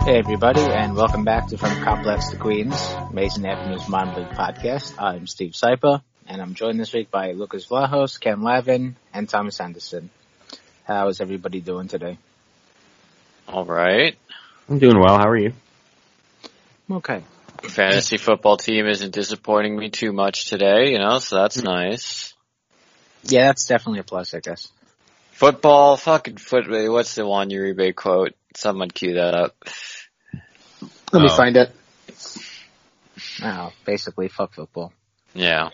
Hey everybody, and welcome back to From Complex to Queens, Mason Avenue's Modern League podcast. I'm Steve Sypa, and I'm joined this week by Lucas Vlahos, Ken Lavin, and Thomas Anderson. How is everybody doing today? All right. I'm doing well. How are you? Okay. Fantasy football team isn't disappointing me too much today, so that's nice. Yeah, that's definitely a plus, I guess. Football, what's the Juan Uribe quote? Someone cue that up. Let me find it. Oh, basically, fuck football. Yeah.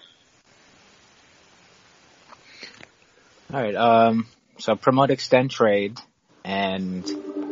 Alright, so promote, extend, trade, and,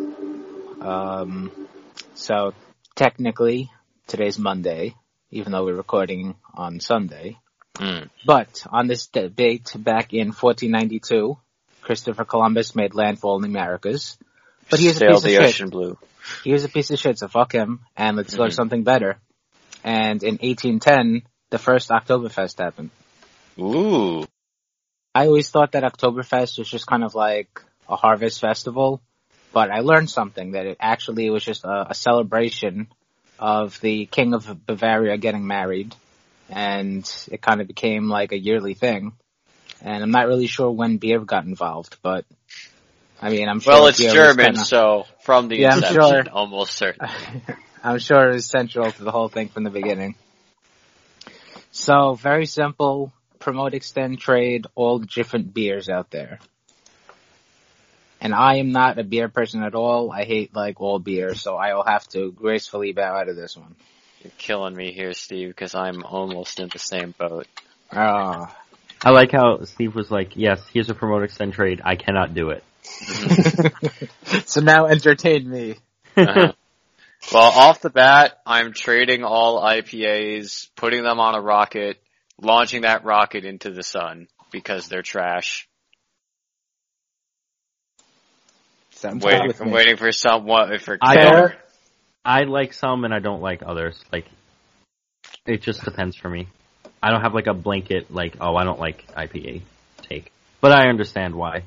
so technically, today's Monday, even though we're recording on Sunday. But on this date back in 1492, Christopher Columbus made landfall in the Americas. But he was a piece of shit. Ocean blue. He was a piece of shit, so fuck him, and let's go to something better. And in 1810, the first Oktoberfest happened. Ooh. I always thought that Oktoberfest was just kind of like a harvest festival, but I learned something, that it actually was just a celebration of the King of Bavaria getting married, and it kind of became like a yearly thing. And I'm not really sure when beer got involved, but I mean, I'm sure. Well, it's German, so from the inception, I'm sure, almost certain. I'm sure it was central to the whole thing from the beginning. So, very simple. Promote, extend, trade all the different beers out there. And I am not a beer person at all. I hate all beer, so I will have to gracefully bow out of this one. You're killing me here, Steve, because I'm almost in the same boat. I like how Steve was like, yes, here's a promote, extend, trade. I cannot do it. So now entertain me. Well, off the bat, I'm trading all IPAs, putting them on a rocket, launching that rocket into the sun because they're trash. I'm waiting for someone for I like some and I don't like others. It just depends for me. I don't have a blanket I don't like IPA take, but I understand why.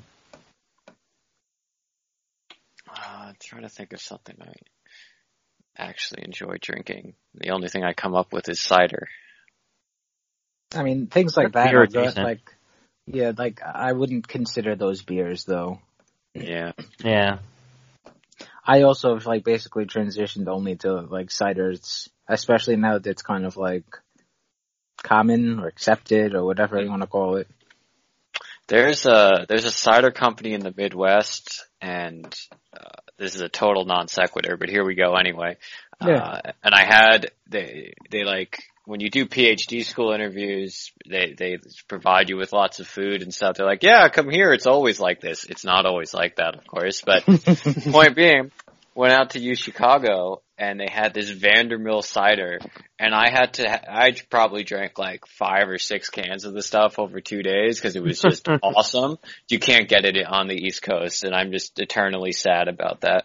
I'm trying to think of something I actually enjoy drinking. The only thing I come up with is cider. I mean, things like that are just I wouldn't consider those beers though. Yeah. Yeah. I also have basically transitioned only to ciders, especially now that it's kind of common or accepted or whatever you want to call it. There's a cider company in the Midwest, and this is a total non sequitur, but here we go anyway. Yeah. And I had they when you do PhD school interviews, they provide you with lots of food and stuff. They're like, yeah, come here. It's always like this. It's not always like that, of course. But point being, went out to UChicago and they had this Vandermill cider, and I probably drank 5 or 6 cans of the stuff over 2 days because it was just awesome. You can't get it on the East Coast, and I'm just eternally sad about that.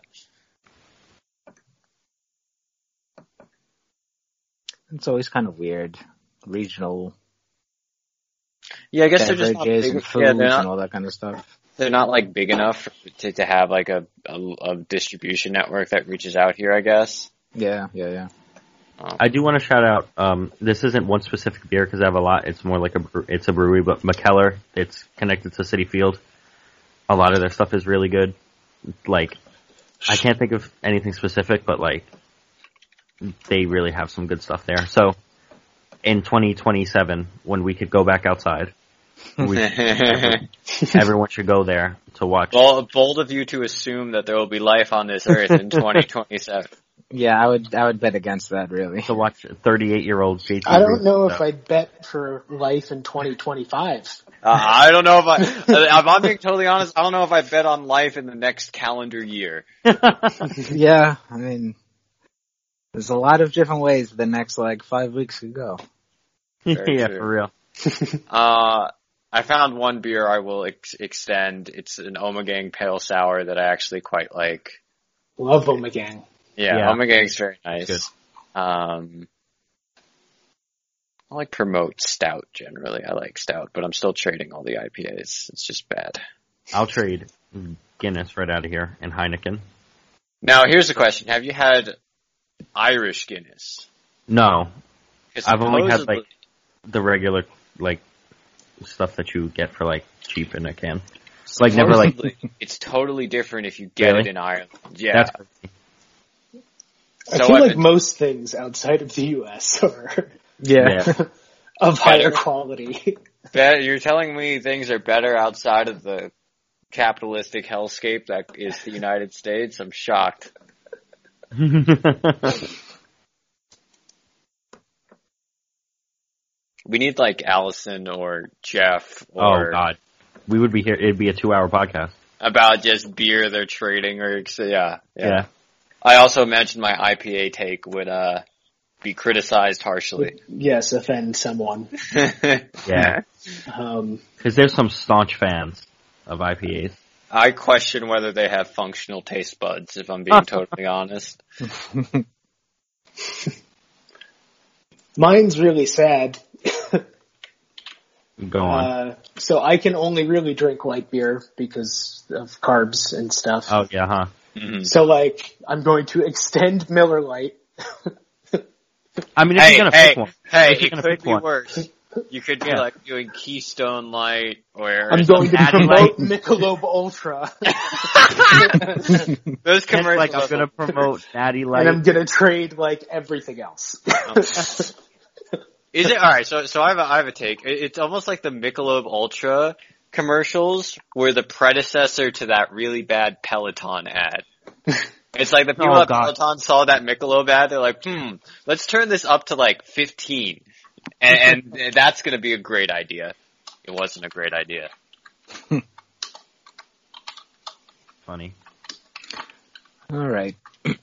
It's always kind of weird, regional. Yeah, I guess they're just not big, and foods and all that kind of stuff. They're not big enough to have a distribution network that reaches out here, I guess. Yeah. I do want to shout out. This isn't one specific beer because I have a lot. It's more it's a brewery, but McKellar. It's connected to Citi Field. A lot of their stuff is really good. I can't think of anything specific, but they really have some good stuff there. So in 2027, when we could go back outside, everyone should go there to watch. Well, bold of you to assume that there will be life on this earth in 2027. Yeah, I would bet against that, really. To watch 38-year-old JT. I don't know if I'd bet for life in 2025. I don't know if I'm being totally honest, I don't know if I bet on life in the next calendar year. Yeah, I mean, there's a lot of different ways the next 5 weeks could go. Yeah, for real. I found one beer I will extend. It's an Ommegang Pale Sour that I actually quite like. Love Ommegang. Yeah, Ommegang's very nice. Good. I promote stout generally. I like stout, but I'm still trading all the IPAs. It's just bad. I'll trade Guinness right out of here and Heineken. Now, here's the question. Have you had Irish Guinness? No. 'Cause I've only had, supposedly- the regular, stuff that you get for, cheap in a can. Never, supposedly, it's totally different if you get Really? it in Ireland. Yeah. That's crazy. I So feel I've like been- most things outside of the U.S. are Yeah. of higher Better. quality. You're telling me things are better outside of the capitalistic hellscape that is the United States? I'm shocked. We need Allison or Jeff Oh, or God. We would be here. It'd be a 2-hour podcast. about just beer they're trading or yeah. Yeah. I also mentioned my IPA take would be criticized harshly. Yes, offend someone. Yeah. Because there's some staunch fans of IPAs. I question whether they have functional taste buds, if I'm being totally honest. Mine's really sad. Go on. So I can only really drink light beer because of carbs and stuff. Oh, yeah, huh? Mhm. So I'm going to extend Miller Lite. I mean, if you're gonna pick one. Hey, If you're it gonna could pick be one. worse. You could be Yeah. doing Keystone Light or I'm going to Natty promote Light. Michelob Ultra. those commercials. I'm gonna promote Natty Light. And I'm going to trade everything else. Is it alright? So I have a take. It's almost like the Michelob Ultra commercials were the predecessor to that really bad Peloton ad. It's like the people Oh, at God. Peloton saw that Michelob ad. They're like, let's turn this up to 15, and that's going to be a great idea. It wasn't a great idea. Funny. All right.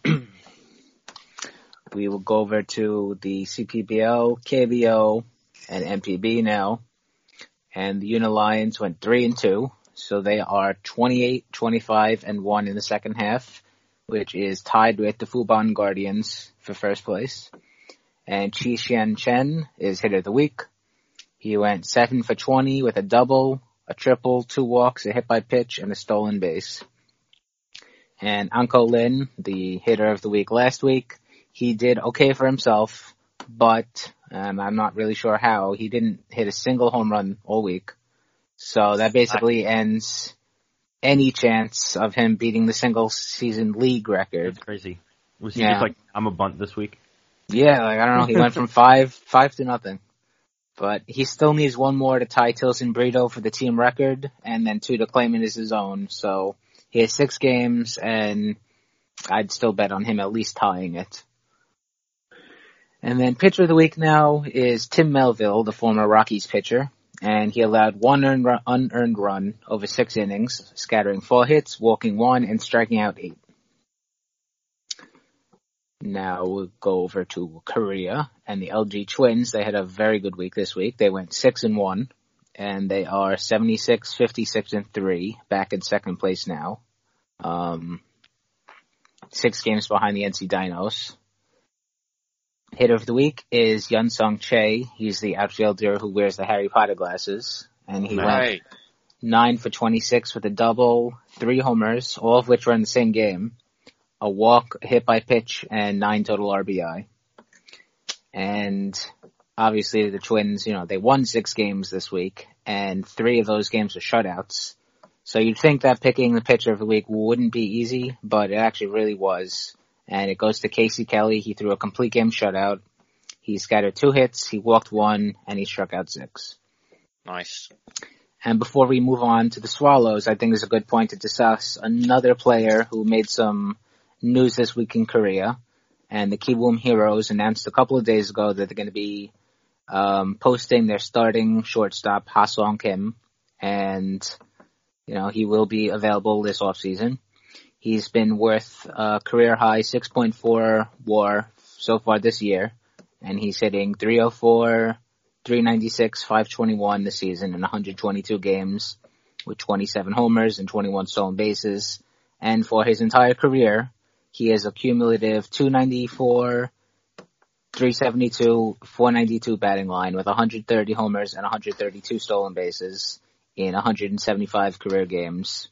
We will go over to the CPBL, KBO, and MPB now. And the Unilions went 3-2, so they are 28, 25, and 1 in the second half, which is tied with the Fubon Guardians for first place. And Chi Xian Chen is hitter of the week. He went 7 for 20 with a double, a triple, 2 walks, a hit by pitch, and a stolen base. And Anko Lin, the hitter of the week last week, he did okay for himself, but I'm not really sure how. He didn't hit a single home run all week. So that basically ends any chance of him beating the single season league record. It's crazy. Was he Yeah. just I'm a bunt this week? Yeah, I don't know. He went from 5 to nothing. But he still needs one more to tie Tilson Brito for the team record, and then 2 to claim it as his own. So he has 6 games, and I'd still bet on him at least tying it. And then pitcher of the week now is Tim Melville, the former Rockies pitcher, and he allowed 1 unearned run over 6 innings, scattering 4 hits, walking 1, and striking out 8. Now we'll go over to Korea and the LG Twins. They had a very good week this week. They went 6-1, and they are 76, 56, and 3, back in second place now. 6 games behind the NC Dinos. Hitter of the week is Yun Sung Chae. He's the outfielder who wears the Harry Potter glasses, and he went Right. 9 for 26 with a double, 3 homers, all of which were in the same game, a walk, a hit by pitch, and 9 total RBI. And obviously the Twins, they won 6 games this week, and 3 of those games were shutouts. So you'd think that picking the pitcher of the week wouldn't be easy, but it actually really was. And it goes to Casey Kelly. He threw a complete game shutout. He scattered 2 hits, he walked 1, and he struck out 6. Nice. And before we move on to the Swallows, I think it's a good point to discuss another player who made some news this week in Korea. And the Kiwoom Heroes announced a couple of days ago that they're going to be posting their starting shortstop, Ha-Sung Kim. And, he will be available this offseason. He's been worth a career high 6.4 WAR so far this year. And he's hitting 304, 396, 521 this season in 122 games with 27 homers and 21 stolen bases. And for his entire career, he has a cumulative 294, 372, 492 batting line with 130 homers and 132 stolen bases in 175 career games.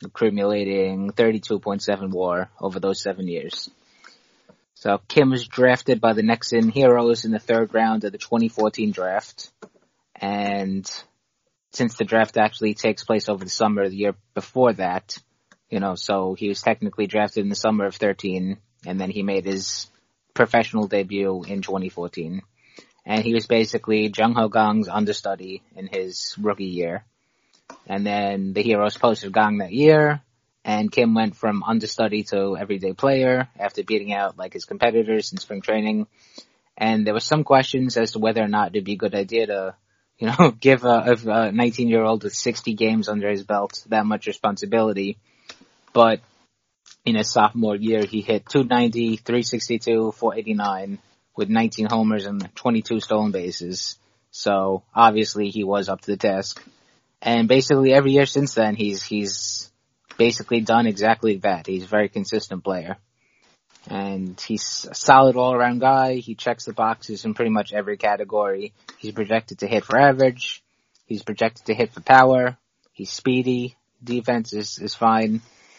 accumulating 32.7 WAR over those 7 years. So Kim was drafted by the Nexen Heroes in the 3rd round of the 2014 draft. And since the draft actually takes place over the summer of the year before that, so he was technically drafted in the summer of 13, and then he made his professional debut in 2014. And he was basically Jung Ho Gang's understudy in his rookie year. And then the Heroes posted Gang that year, and Kim went from understudy to everyday player after beating out his competitors in spring training. And there were some questions as to whether or not it'd be a good idea to, give a 19-year-old with 60 games under his belt that much responsibility. But in his sophomore year, he hit 290, 362, 489 with 19 homers and 22 stolen bases. So obviously he was up to the task. And basically every year since then, he's basically done exactly that. He's a very consistent player. And he's a solid all-around guy. He checks the boxes in pretty much every category. He's projected to hit for average. He's projected to hit for power. He's speedy. Defense is fine.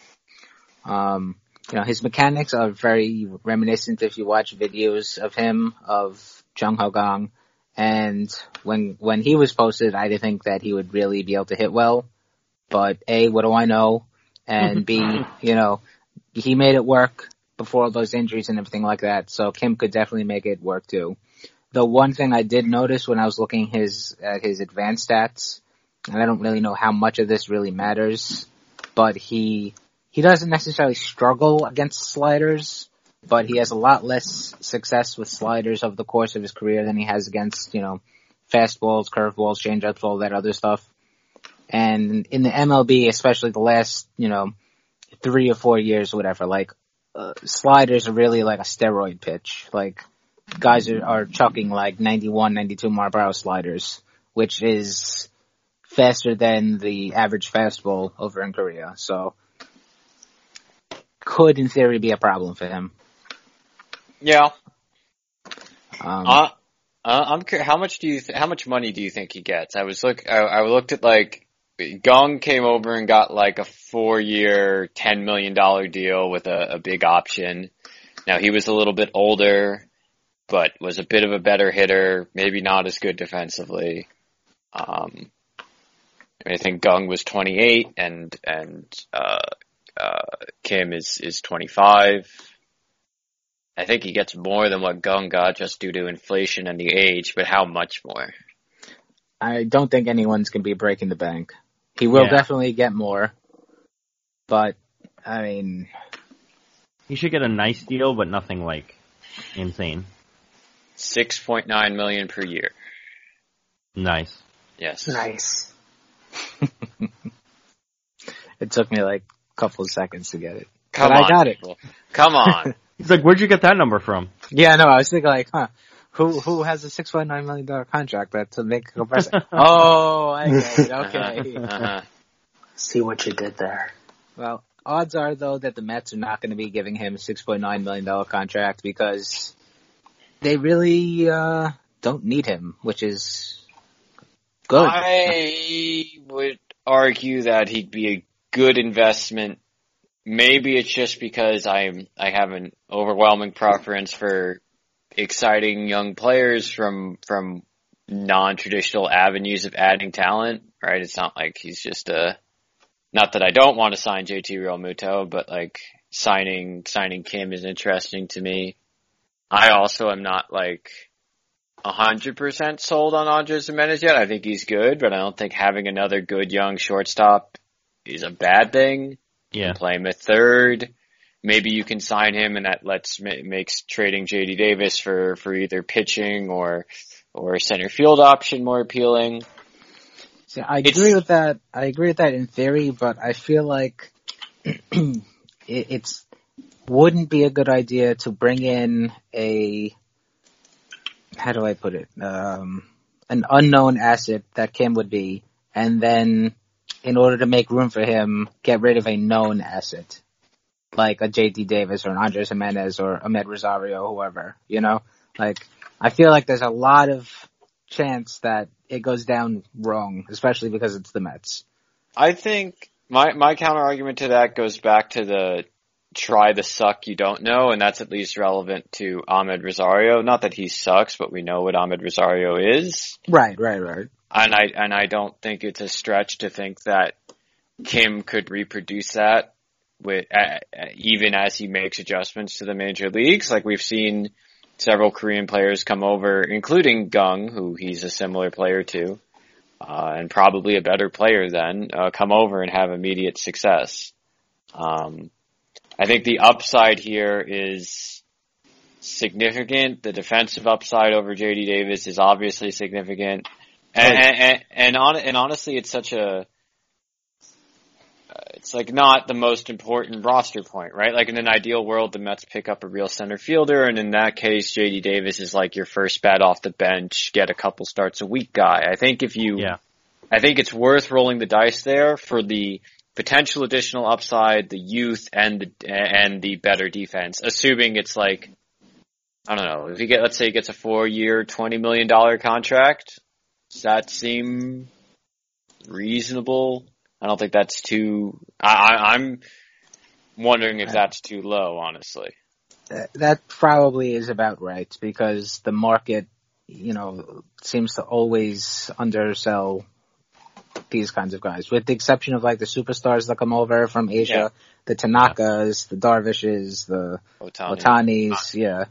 His mechanics are very reminiscent if you watch videos of him, of Jung Ho Gang. And when he was posted, I didn't think that he would really be able to hit well. But A, what do I know? And B, he made it work before all those injuries and everything like that. So Kim could definitely make it work too. The one thing I did notice when I was looking at his advanced stats, and I don't really know how much of this really matters, but he doesn't necessarily struggle against sliders, but he has a lot less success with sliders over the course of his career than he has against, fastballs, curveballs, changeups, all that other stuff. And in the MLB, especially the last, 3 or 4 years or whatever, sliders are really like a steroid pitch. Guys are chucking 91, 92 mile per hour sliders, which is faster than the average fastball over in Korea. So, could in theory be a problem for him. Yeah. I'm curious, how much money do you think he gets? I looked at Gong came over and got a 4-year, $10 million deal with a big option. Now he was a little bit older, but was a bit of a better hitter, maybe not as good defensively. I think Gong was 28 and Kim is 25. I think he gets more than what Gong got just due to inflation and the age, but how much more? I don't think anyone's going to be breaking the bank. He will definitely get more, but, he should get a nice deal, but nothing insane. $6.9 million per year. Nice. Yes. Nice. It took me a couple of seconds to get it. But I got it. Come on. He's where'd you get that number from? Yeah, no, I was thinking who has a $6.9 million contract to make a comparison? Oh, I get it. Okay. Uh-huh. See what you did there. Well, odds are though that the Mets are not going to be giving him a $6.9 million contract because they really don't need him, which is good. I would argue that he'd be a good investment. Maybe it's just because I have an overwhelming preference for exciting young players from non-traditional avenues of adding talent, right? It's not like he's just not that I don't want to sign JT Realmuto, but signing Kim is interesting to me. I also am not 100% sold on Andres Giménez yet. I think he's good, but I don't think having another good young shortstop is a bad thing. Yeah. Play him at third. Maybe you can sign him and that makes trading JD Davis for either pitching or a center field option more appealing. See, I agree with that. I agree with that in theory, but I feel like it's wouldn't be a good idea to bring in how do I put it? An unknown asset that Kim would be, and then in order to make room for him, get rid of a known asset. Like a JD Davis or an Andres Giménez or Ahmed Rosario, whoever, I feel like there's a lot of chance that it goes down wrong, especially because it's the Mets. I think My counter argument to that goes back to the try the suck you don't know, and that's at least relevant to Ahmed Rosario. Not that he sucks, but we know what Ahmed Rosario is. Right. And I don't think it's a stretch to think that Kim could reproduce that with even as he makes adjustments to the major leagues. Like we've seen several Korean players come over, including Gung, who he's a similar player to, and probably a better player than, come over and have immediate success. I think the upside here is significant. The defensive upside over JD Davis is obviously significant. And honestly, it's such a, it's like not the most important roster point, right? Like in an ideal world, the Mets pick up a real center fielder, and in that case, JD Davis is like your first bat off the bench, get a couple starts a week guy. I think I think it's worth rolling the dice there for the potential additional upside, the youth, and the better defense, assuming it's like, I don't know, if you let's say he gets a 4-year, $20 million contract, does that seem reasonable? I don't think that's too, I'm wondering if that's too low, honestly. That probably is about right, because the market, seems to always undersell these kinds of guys, with the exception of like the superstars that come over from Asia, the Tanakas, the Darvishes, the Otanis,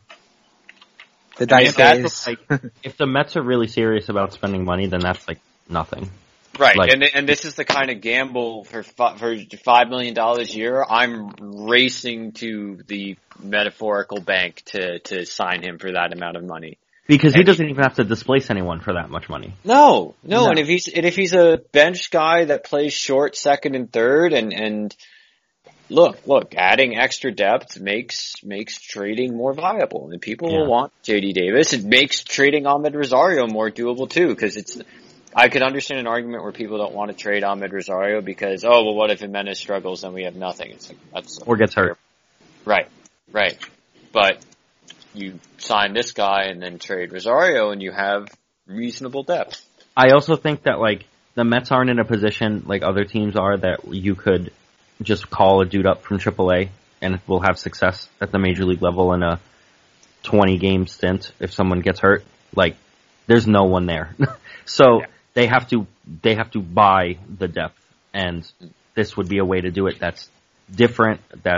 the Dice guys. If the Mets are really serious about spending money, then that's like nothing. Right, and this is the kind of gamble for $5 million a year. I'm racing to the metaphorical bank to sign him for that amount of money. Because he doesn't even have to displace anyone for that much money. No. And if he's a bench guy that plays short, second, and third, and look, adding extra depth makes trading more viable, and people will want JD Davis. It makes trading Ahmed Rosario more doable too, because I could understand an argument where people don't want to trade Ahmed Rosario because, what if Jimenez struggles, then we have nothing. It's like, or gets hurt. Right. But you sign this guy and then trade Rosario, and you have reasonable depth. I also think that like the Mets aren't in a position like other teams are that you could just call a dude up from AAA and will have success at the major league level in a 20-game stint if someone gets hurt. Like there's no one there, so they have to buy the depth, and this would be a way to do it. That's different.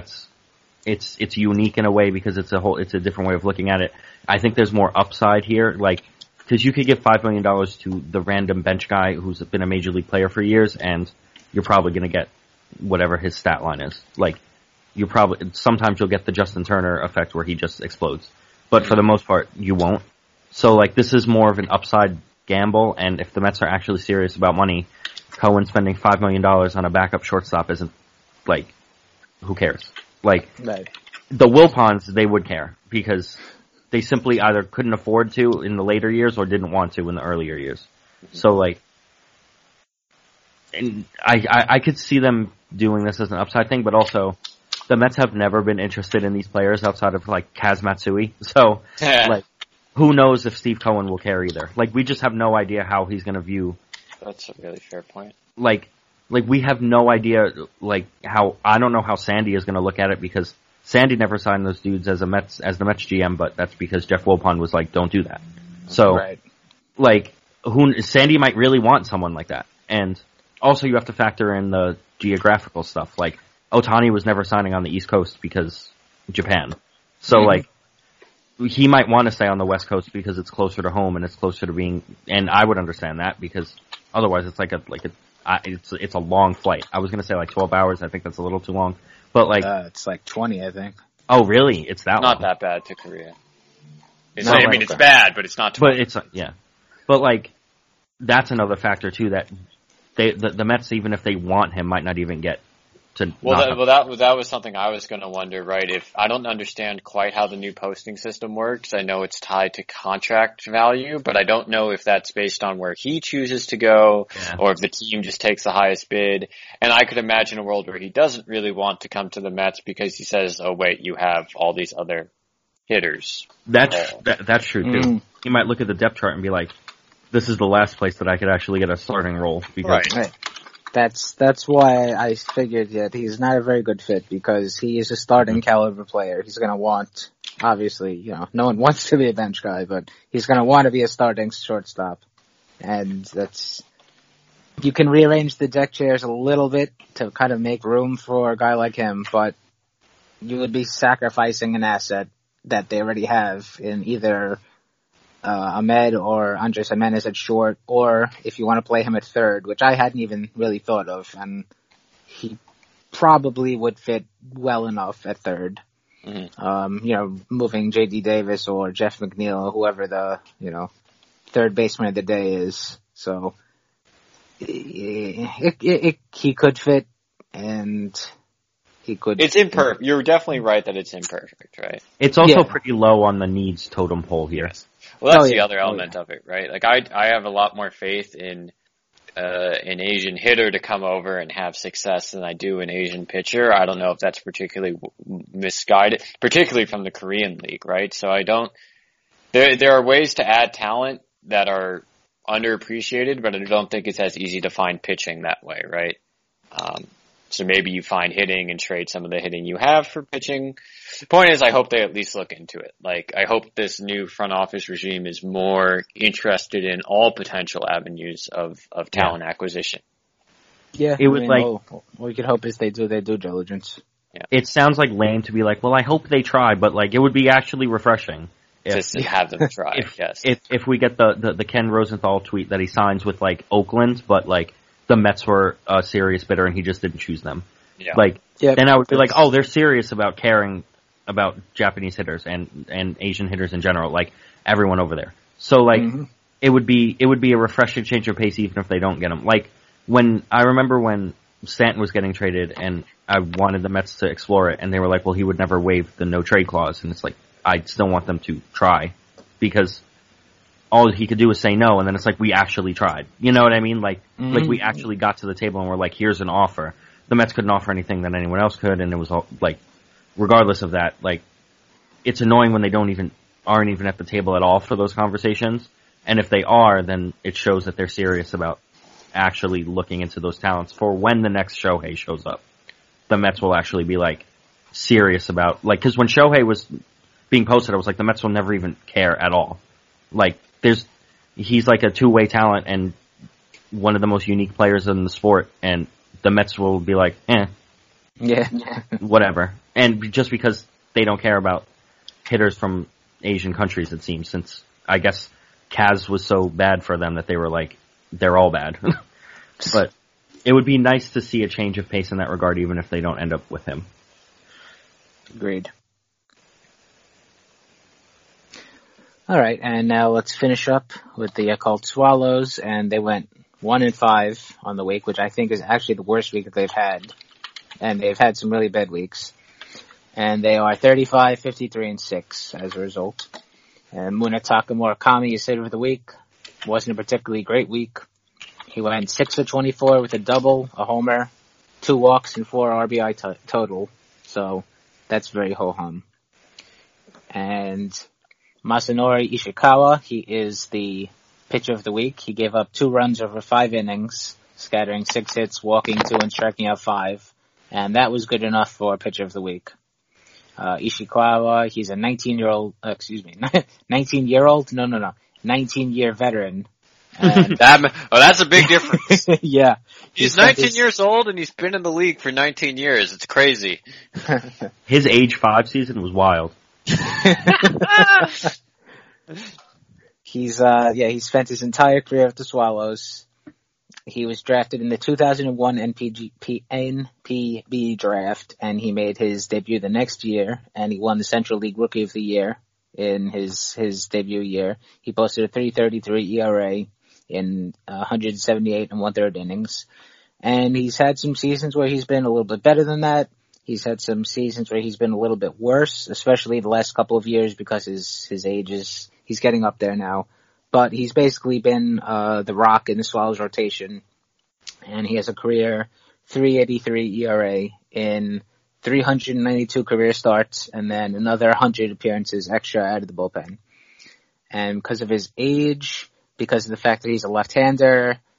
It's unique in a way because it's a different way of looking at it. I think there's more upside here, like, cause you could give $5 million to the random bench guy who's been a major league player for years, and you're probably gonna get whatever his stat line is. Like, sometimes you'll get the Justin Turner effect where he just explodes. But for the most part, you won't. So like, this is more of an upside gamble, and if the Mets are actually serious about money, Cohen spending $5 million on a backup shortstop isn't, like, who cares? Like, the Wilpons, they would care, because they simply either couldn't afford to in the later years or didn't want to in the earlier years. So, like, and I could see them doing this as an upside thing, but also, the Mets have never been interested in these players outside of, like, Kaz Matsui. So, like, who knows if Steve Cohen will care either. Like, we just have no idea how he's gonna view. That's a really fair point. Like, we have no idea, like, I don't know how Sandy is gonna look at it, because Sandy never signed those dudes as the Mets GM, but that's because Jeff Wilpon was like, don't do that. So, like, Sandy might really want someone like that. And also you have to factor in the geographical stuff. Like, Ohtani was never signing on the East Coast because Japan. So, like, he might want to stay on the West Coast because it's closer to home and it's closer to being, and I would understand that, because otherwise it's it's a long flight. I was going to say like 12 hours. I think that's a little too long. But like, it's like 20, I think. Oh, really? It's that not long? that bad to Korea. It's bad, but it's not too But it's, But like, that's another factor too, that the Mets, even if they want him, might not even get to. That was something I was going to wonder, right? If I don't understand quite how the new posting system works, I know it's tied to contract value, but I don't know if that's based on where he chooses to go, or if the team just takes the highest bid. And I could imagine a world where he doesn't really want to come to the Mets because he says, "Oh wait, you have all these other hitters." That's true too. He might look at the depth chart and be like, "This is the last place that I could actually get a starting role." Because That's why I figured that he's not a very good fit, because he is a starting caliber player. He's going to want, obviously, no one wants to be a bench guy, but he's going to want to be a starting shortstop. And you can rearrange the deck chairs a little bit to kind of make room for a guy like him, but you would be sacrificing an asset that they already have in either Ahmed or Andres Gimenez at short, or if you want to play him at third, which I hadn't even really thought of, and he probably would fit well enough at third. Mm-hmm. Moving J.D. Davis or Jeff McNeil, whoever the, third baseman of the day is. So he could fit, and he could. It's imperfect. You're definitely right that it's imperfect, right? It's also pretty low on the needs totem pole here. Yes. Well, that's the other element of it, right? Like I have a lot more faith in an Asian hitter to come over and have success than I do an Asian pitcher. I don't know if that's particularly misguided, particularly from the Korean League, right? So I don't. There are ways to add talent that are underappreciated, but I don't think it's as easy to find pitching that way, right? So maybe you find hitting and trade some of the hitting you have for pitching. The point is, I hope they at least look into it. Like, I hope this new front office regime is more interested in all potential avenues of talent acquisition. Yeah, all we could hope is they do their due diligence. Yeah. It sounds like lame to be like, well, I hope they try, but like, it would be actually refreshing. Just to have them try, yes. If we get the Ken Rosenthal tweet that he signs with like Oakland, but like, the Mets were a serious bidder and he just didn't choose them. Yeah. Then I would be like, oh, they're serious about caring about Japanese hitters and Asian hitters in general, like everyone over there. So it would be a refreshing change of pace even if they don't get them. Like I remember when Stanton was getting traded and I wanted the Mets to explore it and they were like, well, he would never waive the no trade clause, and it's like, I still want them to try, because all he could do was say no, and then it's like, we actually tried. You know what I mean? Like we actually got to the table and we're like, here's an offer. The Mets couldn't offer anything that anyone else could, and it was all, like, regardless of that, like, it's annoying when they aren't even at the table at all for those conversations. And if they are, then it shows that they're serious about actually looking into those talents for when the next Shohei shows up. The Mets will actually be, like, serious about, like, because when Shohei was being posted, I was like, the Mets will never even care at all. Like, he's like a two-way talent and one of the most unique players in the sport, and the Mets will be like, yeah, whatever. And just because they don't care about hitters from Asian countries, it seems, since I guess Kaz was so bad for them that they were like, they're all bad. But it would be nice to see a change of pace in that regard, even if they don't end up with him. Agreed. All right, and now let's finish up with the Yakult Swallows, and they went 1-5 on the week, which I think is actually the worst week that they've had, and they've had some really bad weeks. And they are 35, 53, and 6 as a result. And Munetaka Murakami is hitter of the week. Wasn't a particularly great week. He went 6 for 24 with a double, a homer, 2 walks, and 4 RBI total. So that's very ho-hum. And Masanori Ishikawa, he is the pitcher of the week. He gave up 2 runs over 5 innings, scattering 6 hits, walking 2, and striking out 5. And that was good enough for pitcher of the week. Ishikawa, he's a 19-year-old veteran. And that's a big difference. Yeah. He's 19 years old and he's been in the league for 19 years. It's crazy. His age 5 season was wild. He's spent his entire career with the Swallows. He was drafted in the 2001 NPB draft, and he made his debut the next year, and he won the Central League Rookie of the Year in his debut year. He posted a 3.33 ERA in 178 and 1/3 innings, and he's had some seasons where he's been a little bit better than that. He's had some seasons where he's been a little bit worse, especially the last couple of years because his age he's getting up there now. But he's basically been the rock in the Swallows rotation, and he has a career 3.83 ERA in 392 career starts, and then another 100 appearances extra out of the bullpen. And because of his age, because of the fact that he's a left-hander,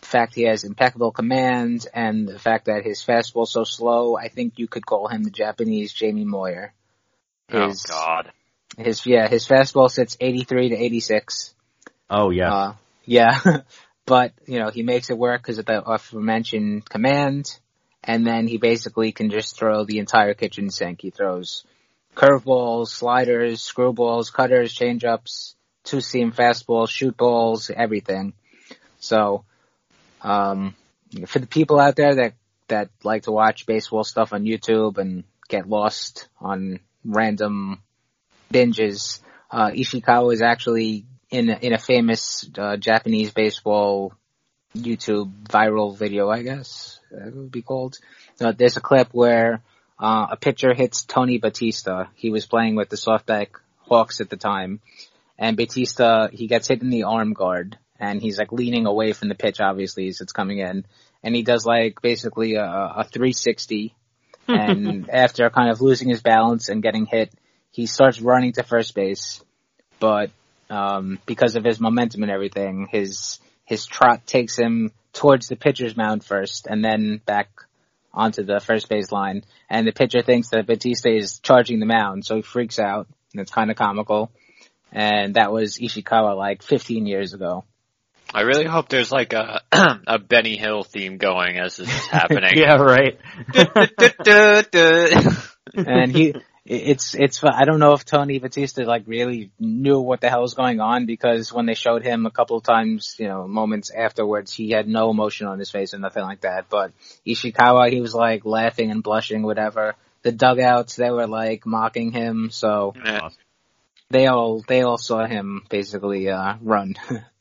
fact he has impeccable command and the fact that his fastball's so slow, I think you could call him the Japanese Jamie Moyer. Oh God. His fastball sits 83 to 86. Oh yeah. Yeah. But, he makes it work because of the aforementioned command, and then he basically can just throw the entire kitchen sink. He throws curveballs, sliders, screwballs, cutters, changeups, two-seam fastballs, shoot balls, everything. So, for the people out there that like to watch baseball stuff on YouTube and get lost on random binges, Ishikawa is actually in a famous Japanese baseball YouTube viral video, I guess it would be called. There's a clip where a pitcher hits Tony Batista. He was playing with the SoftBank Hawks at the time, and Batista, he gets hit in the arm guard, and he's like leaning away from the pitch, obviously, as it's coming in, and he does like basically a 360, and after kind of losing his balance and getting hit, he starts running to first base, but because of his momentum and everything, his trot takes him towards the pitcher's mound first and then back onto the first base line. And the pitcher thinks that Batista is charging the mound, so he freaks out, and it's kind of comical. And that was Ishikawa like 15 years ago. I really hope there's like a Benny Hill theme going as this is happening. Yeah, right. And it's I don't know if Tony Batista like really knew what the hell was going on, because when they showed him a couple of times, moments afterwards, he had no emotion on his face or nothing like that. But Ishikawa, he was like laughing and blushing, whatever. The dugouts, they were like mocking him, so they all saw him basically run.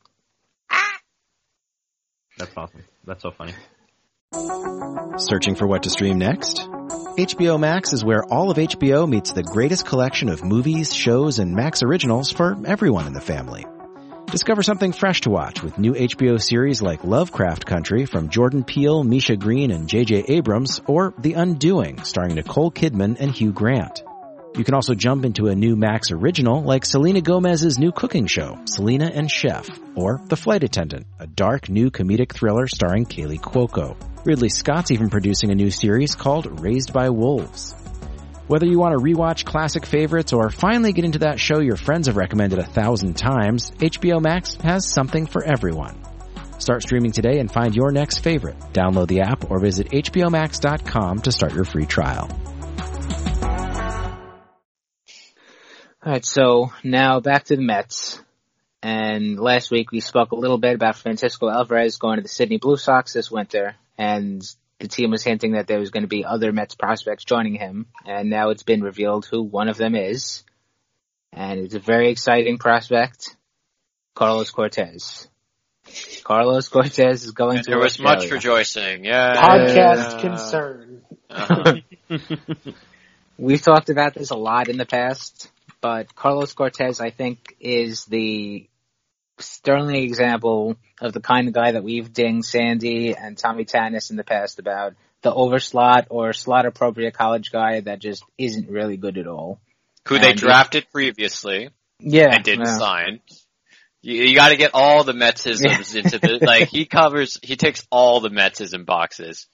That's awesome. That's so funny. Searching for what to stream next? HBO Max is where all of HBO meets the greatest collection of movies, shows, and Max originals for everyone in the family. Discover something fresh to watch with new HBO series like Lovecraft Country from Jordan Peele, Misha Green, and J.J. Abrams, or The Undoing starring Nicole Kidman and Hugh Grant. You can also jump into a new Max original like Selena Gomez's new cooking show, Selena and Chef, or The Flight Attendant, a dark new comedic thriller starring Kaylee Cuoco. Ridley Scott's even producing a new series called Raised by Wolves. Whether you want to rewatch classic favorites or finally get into that show your friends have recommended 1,000 times, HBO Max has something for everyone. Start streaming today and find your next favorite. Download the app or visit hbomax.com to start your free trial. Alright, so now back to the Mets. And last week we spoke a little bit about Francisco Alvarez going to the Sydney Blue Sox this winter, and the team was hinting that there was going to be other Mets prospects joining him, and now it's been revealed who one of them is. And it's a very exciting prospect, Carlos Cortez. Carlos Cortez is going to There was Australia. much rejoicing, yeah. Podcast concern. We've talked about this a lot in the past, but Carlos Cortez, I think, is the sterling example of the kind of guy that we've dinged Sandy and Tommy Tanis in the past about, the overslot or slot appropriate college guy that just isn't really good at all. Who they drafted previously. Yeah. And didn't sign. You gotta get all the Metsisms into the, like, he takes all the Metsism boxes.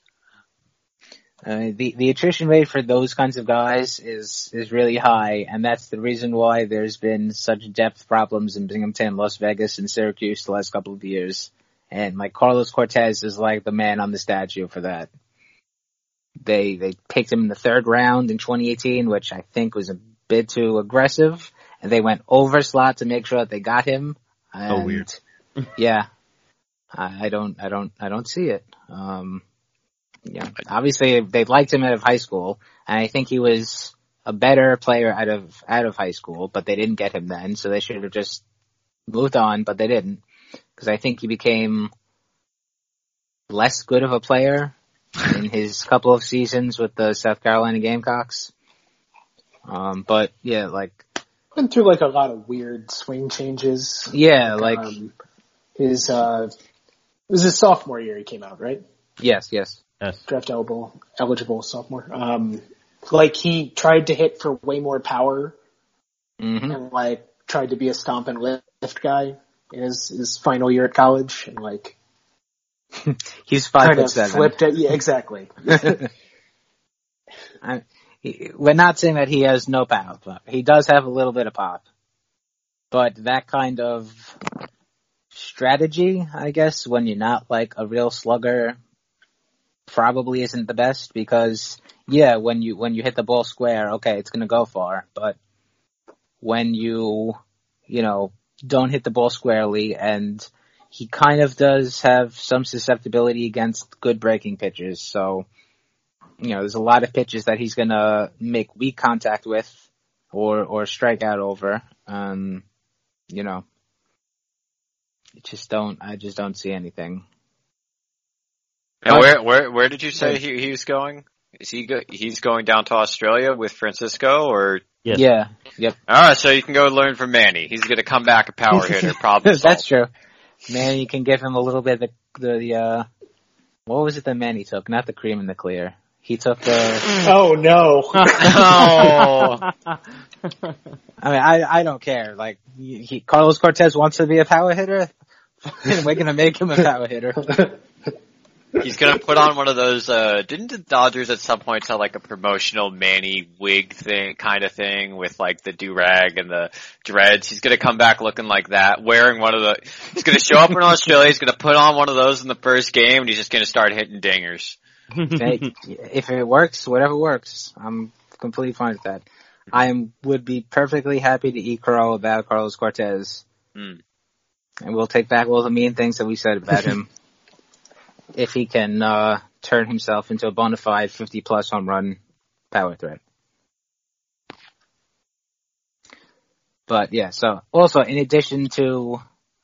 The attrition rate for those kinds of guys is really high, and that's the reason why there's been such depth problems in Binghamton, Las Vegas, and Syracuse the last couple of years. And like Carlos Cortez is like the man on the statue for that. They picked him in the 3rd round in 2018, which I think was a bit too aggressive, and they went over slot to make sure that they got him. And weird. Yeah. I don't see it. Yeah, obviously they liked him out of high school, and I think he was a better player out of high school, but they didn't get him then, so they should have just moved on, but they didn't, because I think he became less good of a player in his couple of seasons with the South Carolina Gamecocks. But yeah, like Went through like a lot of weird swing changes. Yeah, it was his sophomore year he came out, right? Yes. Draft eligible sophomore. Like he tried to hit for way more power and like tried to be a stomp and lift guy in his final year at college, and like He's 5'7". Flipped it. Yeah, exactly. We're not saying that he has no pop. He does have a little bit of pop. But that kind of strategy, I guess, when you're not like a real slugger, probably isn't the best because, yeah, when you hit the ball square, okay, it's going to go far. But when you don't hit the ball squarely, and he kind of does have some susceptibility against good breaking pitches. So, there's a lot of pitches that he's going to make weak contact with or strike out over. I just don't see anything. And where did you say he's going? He's going down to Australia with Francisco, or? Yes. Yeah. Yep. Alright, so you can go learn from Manny. He's gonna come back a power hitter, problem solved. That's true. Manny can give him a little bit of the what was it that Manny took? Not the cream and the clear. He took the... Oh, no. Oh. I mean, I don't care. Like, Carlos Cortez wants to be a power hitter. We're gonna make him a power hitter. He's gonna put on one of those, didn't the Dodgers at some point sell like a promotional Manny wig kind of thing with like the do-rag and the dreads? He's gonna come back looking like that, wearing he's gonna show up in Australia, he's gonna put on one of those in the first game, and he's just gonna start hitting dingers. Hey, if it works, whatever works. I'm completely fine with that. Would be perfectly happy to eat crow about Carlos Cortez. And we'll take back all the mean things that we said about him. If he can turn himself into a bona fide 50-plus home run power threat. But yeah, so also in addition to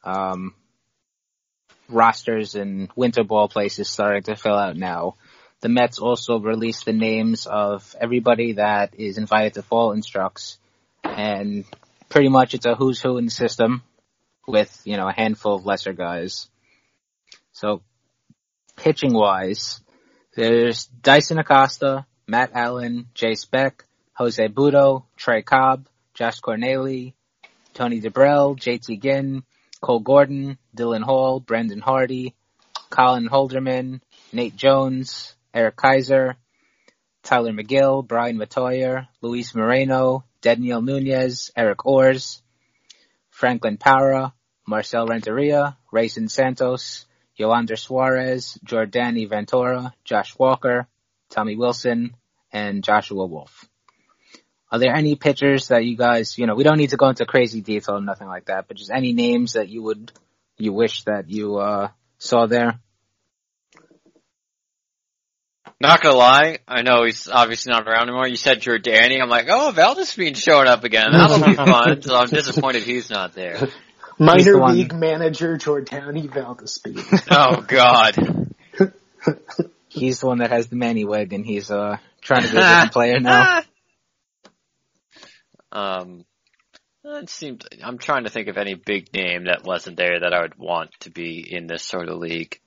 rosters and winter ball places starting to fill out now, the Mets also released the names of everybody that is invited to fall instructs, and pretty much it's a who's who in the system with, a handful of lesser guys. So pitching wise, there's Dyson Acosta, Matt Allen, Jay Speck, Jose Butto, Trey Cobb, Josh Corneli, Tony DeBrell, JT Ginn, Cole Gordon, Dylan Hall, Brendan Hardy, Colin Holderman, Nate Jones, Eric Kaiser, Tyler McGill, Brian Matoyer, Luis Moreno, Daniel Nunez, Eric Orrs, Franklin Para, Marcel Renteria, Rayson Santos, Yoander Suarez, Jordani Ventura, Josh Walker, Tommy Wilson, and Joshua Wolf. Are there any pitchers that you guys, we don't need to go into crazy detail or nothing like that, but just any names that you wish that you saw there? Not gonna lie, I know he's obviously not around anymore. You said Jordani, I'm like, oh, Valdespin's showing up again. That'll be fun. So I'm disappointed he's not there. Minor league manager Jordani Valdespin. Oh God. He's the one that has the Manny wig, and he's trying to be a different player now. It seemed. I'm trying to think of any big name that wasn't there that I would want to be in this sort of league.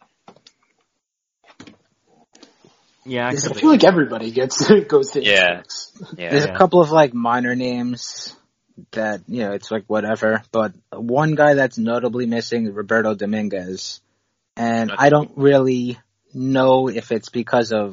Yeah, I feel like everybody goes to instructs. Yeah. There's a couple of like minor names that, it's like whatever, but one guy that's notably missing is Roberto Dominguez. And I don't really know if it's because of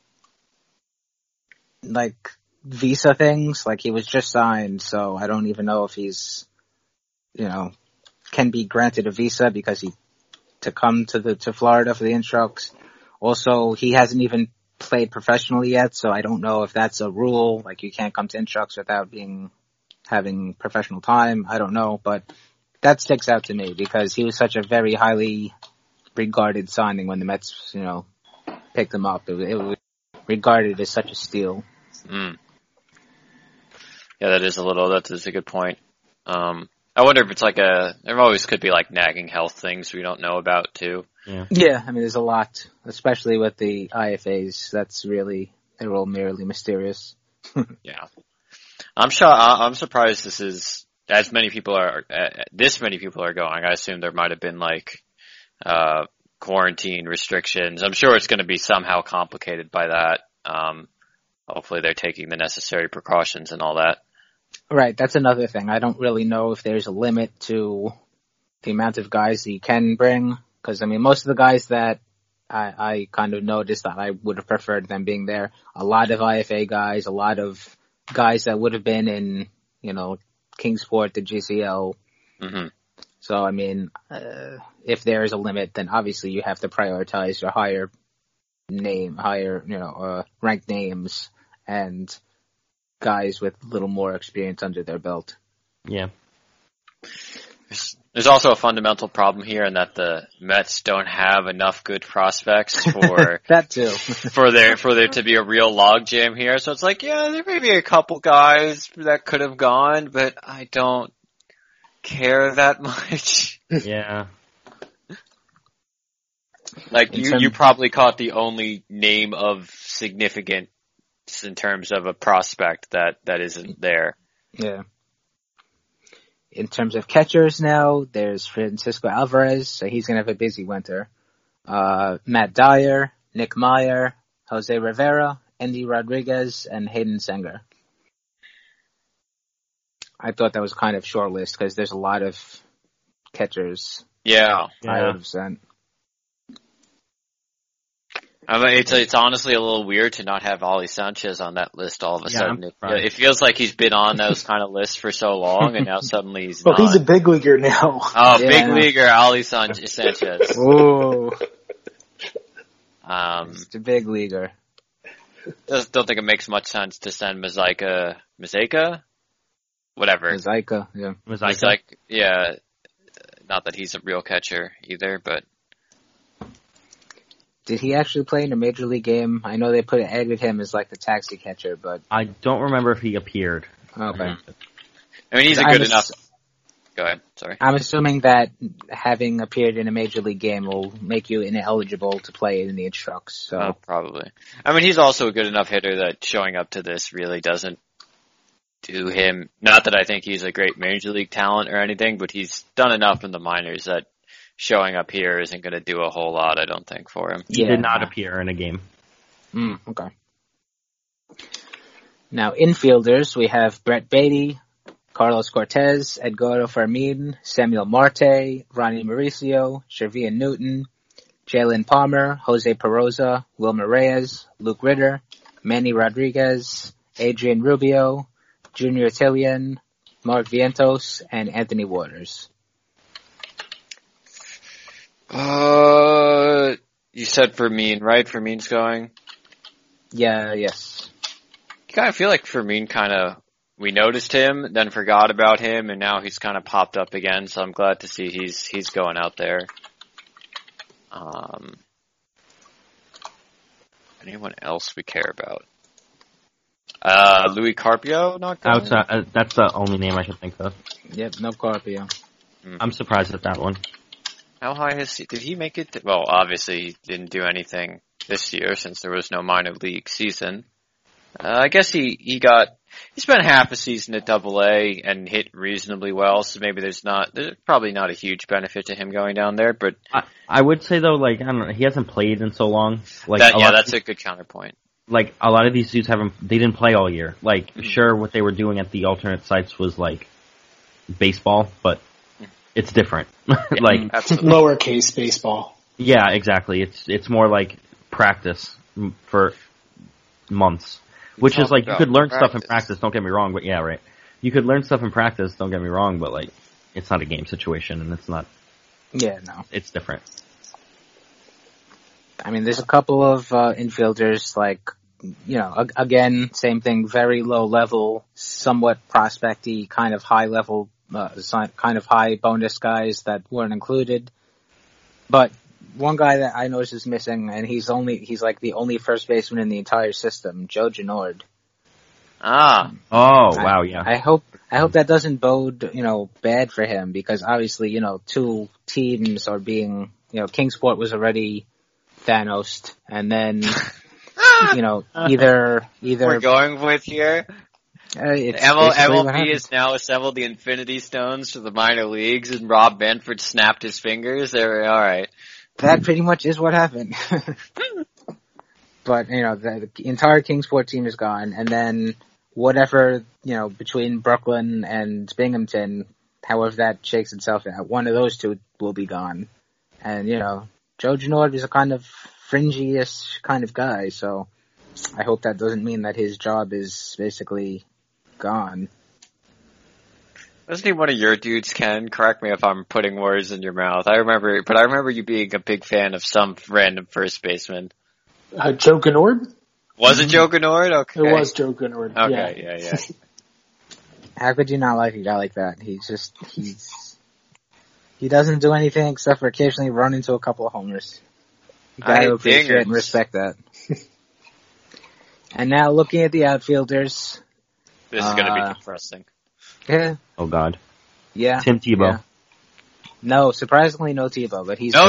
like visa things, like he was just signed, so I don't even know if he's, can be granted a visa because to come to Florida for the instructs. Also, he hasn't even played professionally yet, so I don't know if that's a rule, like you can't come to instructs without having professional time. I don't know, but that sticks out to me because he was such a very highly regarded signing when the Mets, picked him up. It was regarded as such a steal. Yeah, that is a good point. I wonder if it's like there always could be like nagging health things we don't know about too. Yeah, I mean, there's a lot, especially with the IFAs. They're all merely mysterious. Yeah. I'm surprised this is, as many people are, this many people are going. I assume there might have been like, quarantine restrictions. I'm sure it's going to be somehow complicated by that. Hopefully they're taking the necessary precautions and all that. Right, that's another thing. I don't really know if there's a limit to the amount of guys that you can bring. Because, I mean, most of the guys that I kind of noticed that I would have preferred them being there. A lot of IFA guys, a lot of guys that would have been in, Kingsport, the GCL. Mm-hmm. So, I mean, if there is a limit, then obviously you have to prioritize your higher ranked names and guys with a little more experience under their belt. Yeah. There's also a fundamental problem here in that the Mets don't have enough good prospects for that too. for there to be a real logjam here. So it's like, yeah, there may be a couple guys that could have gone, but I don't care that much. Yeah. Like you probably caught the only name of significance in terms of a prospect that isn't there. Yeah. In terms of catchers now, there's Francisco Alvarez, so he's going to have a busy winter. Matt Dyer, Nick Meyer, Jose Rivera, Andy Rodriguez, and Hayden Senger. I thought that was kind of short list because there's a lot of catchers. Yeah. I would have sent. I mean, it's honestly a little weird to not have Ollie Sanchez on that list all of a sudden. It feels like he's been on those kind of lists for so long, and now suddenly he's not. Well, he's a big leaguer now. Oh, yeah. Big leaguer Ollie Sanchez. Ooh. He's a big leaguer. Don't think it makes much sense to send Mazika? Whatever. Mazika, yeah. Mazika, yeah. Not that he's a real catcher either, but... Did he actually play in a major league game? I know they added him as like the taxi catcher, but I don't remember if he appeared. Okay. I mean, he's a good enough. Go ahead. Sorry. I'm assuming that having appeared in a major league game will make you ineligible to play in the instructs. So probably. I mean, he's also a good enough hitter that showing up to this really doesn't do him. Not that I think he's a great major league talent or anything, but he's done enough in the minors that showing up here isn't going to do a whole lot, I don't think, for him. He did not appear in a game. Okay. Now, infielders, we have Brett Beatty, Carlos Cortez, Edgardo Fermin, Samuel Marte, Ronnie Mauricio, Shervian Newton, Jalen Palmer, Jose Peroza, Wilmer Reyes, Luke Ritter, Manny Rodriguez, Adrian Rubio, Junior Tilian, Mark Vientos, and Anthony Waters. You said Fermin, right? Fermin's going? Yeah, yes. I kind of feel like Fermin we noticed him, then forgot about him, and now he's kind of popped up again, so I'm glad to see he's going out there. Anyone else we care about? Louis Carpio not going? That's the only name I should think of. Yep, no Carpio. I'm surprised at that one. How high did he make it? Well, obviously he didn't do anything this year since there was no minor league season. I guess he spent half a season at AA and hit reasonably well, so maybe there's probably not a huge benefit to him going down there, but I would say though, like, I don't know, he hasn't played in so long. Like, that's a good counterpoint. Like, a lot of these dudes they didn't play all year. Like, sure, what they were doing at the alternate sites was like baseball, but it's different. Like, lowercase baseball. Yeah, exactly. It's more like practice for months. Which is like, you could learn stuff in practice, don't get me wrong, but yeah, right. You could learn stuff in practice, don't get me wrong, but like, it's not a game situation, and it's not... Yeah, no. It's different. I mean, there's a couple of infielders, like, again, same thing, very low level, somewhat prospecty, kind of high level, kind of high bonus guys that weren't included. But one guy that I noticed is missing, and he's like the only first baseman in the entire system, Joe Genord. Oh, wow, yeah. I hope that doesn't bode, bad for him, because obviously, two teams are being, Kingsport was already Thanos, and then, either we're going with here. MLB has now assembled the Infinity Stones for the minor leagues, and Rob Manfred snapped his fingers. They're all right. That pretty much is what happened. But, the entire Kingsport team is gone, and then whatever, between Brooklyn and Binghamton, however that shakes itself out, one of those two will be gone. And, Joe Genord is a kind of fringy-ish kind of guy, so I hope that doesn't mean that his job is basically gone. Wasn't he one of your dudes, Ken? Correct me if I'm putting words in your mouth. I remember you being a big fan of some random first baseman. Joe Gennord? Was it Joe Gennord? Okay. It was Joe Gennord. Okay, yeah. How could you not like a guy like that? He doesn't do anything except for occasionally run into a couple of homers. You gotta appreciate and respect that. And now looking at the outfielders. This is gonna be depressing. Yeah. Oh God. Yeah. Tim Tebow. Yeah. No, surprisingly no Tebow, but he's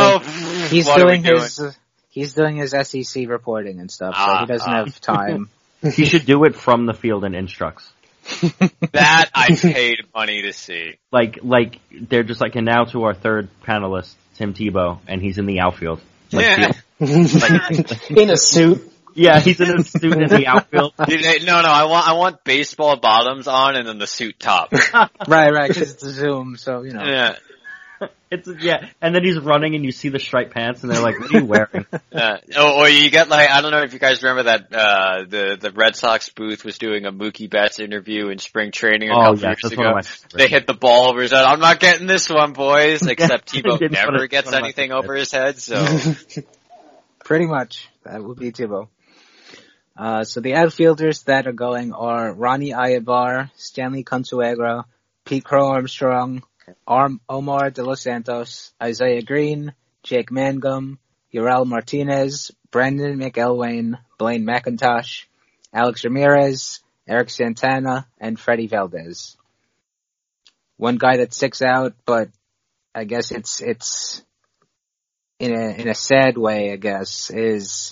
doing his SEC reporting and stuff, so he doesn't have time. He should do it from the field and instructs. That I paid money to see. Like they're just like, and now to our third panelist, Tim Tebow, and he's in the outfield. Yeah. In a suit. Yeah, he's in a suit in the outfield. No, I want baseball bottoms on and then the suit top. Right, because it's a Zoom, so, you know. Yeah. And then he's running and you see the striped pants and they're like, what are you wearing? Or you get like, I don't know if you guys remember that, the Red Sox booth was doing a Mookie Betts interview in spring training a couple years ago. They hit the ball over his head. I'm not getting this one, boys, except Tebow never gets anything over his head, so. Pretty much. That would be Tebow. So the outfielders that are going are Ronnie Ayabar, Stanley Consuegra, Pete Crow Armstrong, Omar De Los Santos, Isaiah Green, Jake Mangum, Yorel Martinez, Brandon McElwain, Blaine McIntosh, Alex Ramirez, Eric Santana, and Freddie Valdez. One guy that sticks out, but I guess it's in a sad way, I guess, is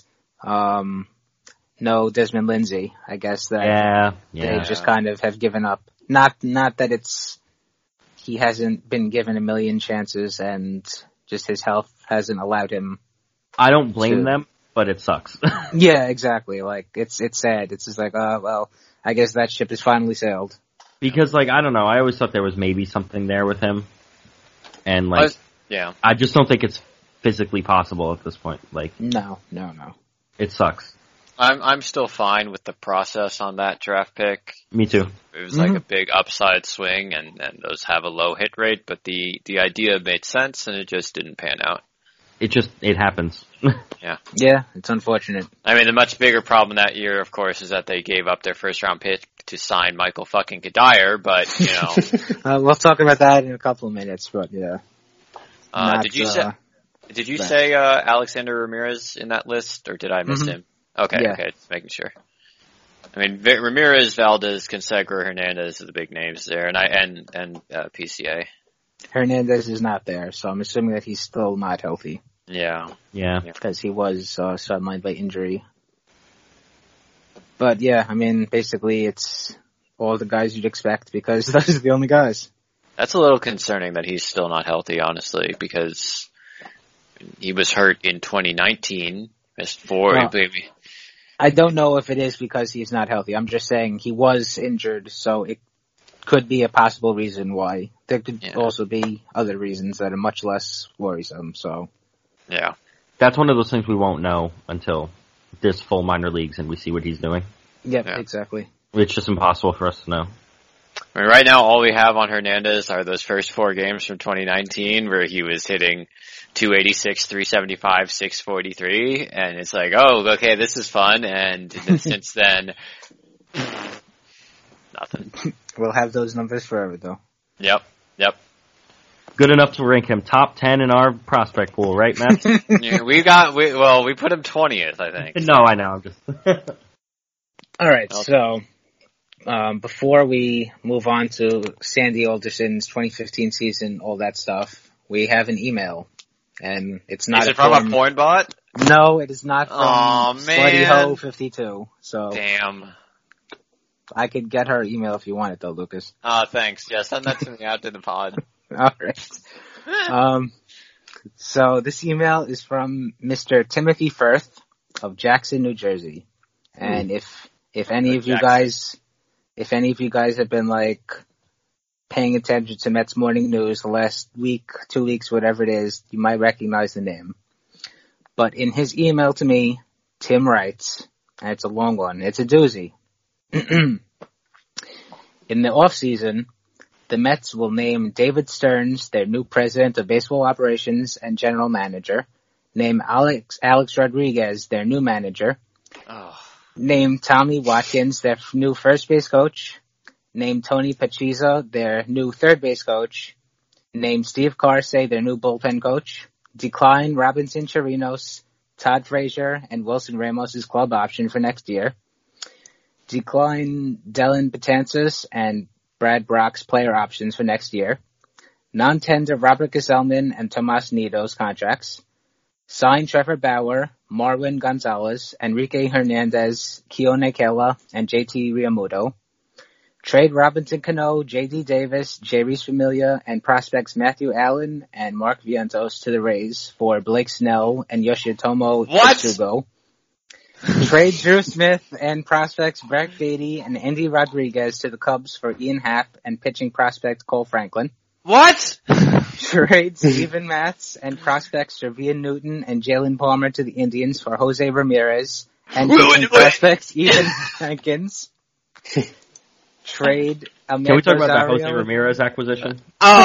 no Desmond Lindsay. I guess that they just kind of have given up. Not that he hasn't been given a million chances and just his health hasn't allowed him. I don't blame them, but it sucks. Yeah, exactly. Like, it's sad. It's just like, well, I guess that ship has finally sailed. Because, like, I don't know, I always thought there was maybe something there with him. And, like, I just don't think it's physically possible at this point. Like, No. It sucks. I'm still fine with the process on that draft pick. Me too. It was like a big upside swing, and those have a low hit rate, but the idea made sense, and it just didn't pan out. It happens. Yeah. Yeah, it's unfortunate. I mean, the much bigger problem that year, of course, is that they gave up their first round pick to sign Michael fucking Kadire, but, you know. We'll talk about that in a couple of minutes, but yeah. Did you say Alexander Ramirez in that list, or did I miss him? Okay, just making sure. I mean, Ramirez, Valdez, Consegra, Hernandez are the big names there, and PCA. Hernandez is not there, so I'm assuming that he's still not healthy. Yeah. Because he was sidelined by injury. But yeah, I mean, basically it's all the guys you'd expect because those are the only guys. That's a little concerning that he's still not healthy, honestly, because he was hurt in 2019. Missed 4, baby. I don't know if it is because he's not healthy. I'm just saying he was injured, so it could be a possible reason why. There could also be other reasons that are much less worrisome, so. Yeah. That's one of those things we won't know until there's full minor leagues and we see what he's doing. Yep, exactly. It's just impossible for us to know. I mean, right now all we have on Hernandez are those first 4 games from 2019 where he was hitting 286, 375, 643, and it's like, oh, okay, this is fun, and since then, nothing. We'll have those numbers forever, though. Yep. Good enough to rank him top 10 in our prospect pool, right, Matt? Yeah, we put him 20th, I think. No, I know, I'm just... Alright, so, before we move on to Sandy Alderson's 2015 season, all that stuff, we have an email. And it's not. Is it from a porn bot? No, it is not from SluttyHo52. So. Damn. I could get her email if you want it though, Lucas. Thanks. Yeah, send that to me after the pod. Alright. So this email is from Mr. Timothy Firth of Jackson, New Jersey. And if any of you guys have been like, paying attention to Mets Morning News the last week, 2 weeks, whatever it is, you might recognize the name. But in his email to me, Tim writes, and it's a long one, it's a doozy. In the offseason, the Mets will name David Stearns their new president of baseball operations and general manager, name Alex Rodriguez their new manager, name Tommy Watkins their new first base coach, name Tony Pachizza their new third base coach, name Steve Carsey their new bullpen coach, decline Robinson Chirinos, Todd Frazier, and Wilson Ramos' club option for next year, decline Dellin Betances and Brad Brock's player options for next year, non-tender Robert Gesellman and Tomas Nido's contracts, sign Trevor Bauer, Marwin Gonzalez, Enrique Hernandez, Keone Kela, and JT Realmuto, trade Robinson Cano, JD Davis, Jeurys Familia, and prospects Matthew Allen and Mark Vientos to the Rays for Blake Snell and Yoshitomo Tetsugo. Trade Drew Smith and prospects Brett Beatty and Andy Rodriguez to the Cubs for Ian Happ and pitching prospect Cole Franklin. What? Trade Steven Matz and prospects Javier Newton and Jalen Palmer to the Indians for Jose Ramirez and pitching prospects Ethan Hankins. Trade Ahmed Can we talk Rosario. about that Jose Ramirez acquisition?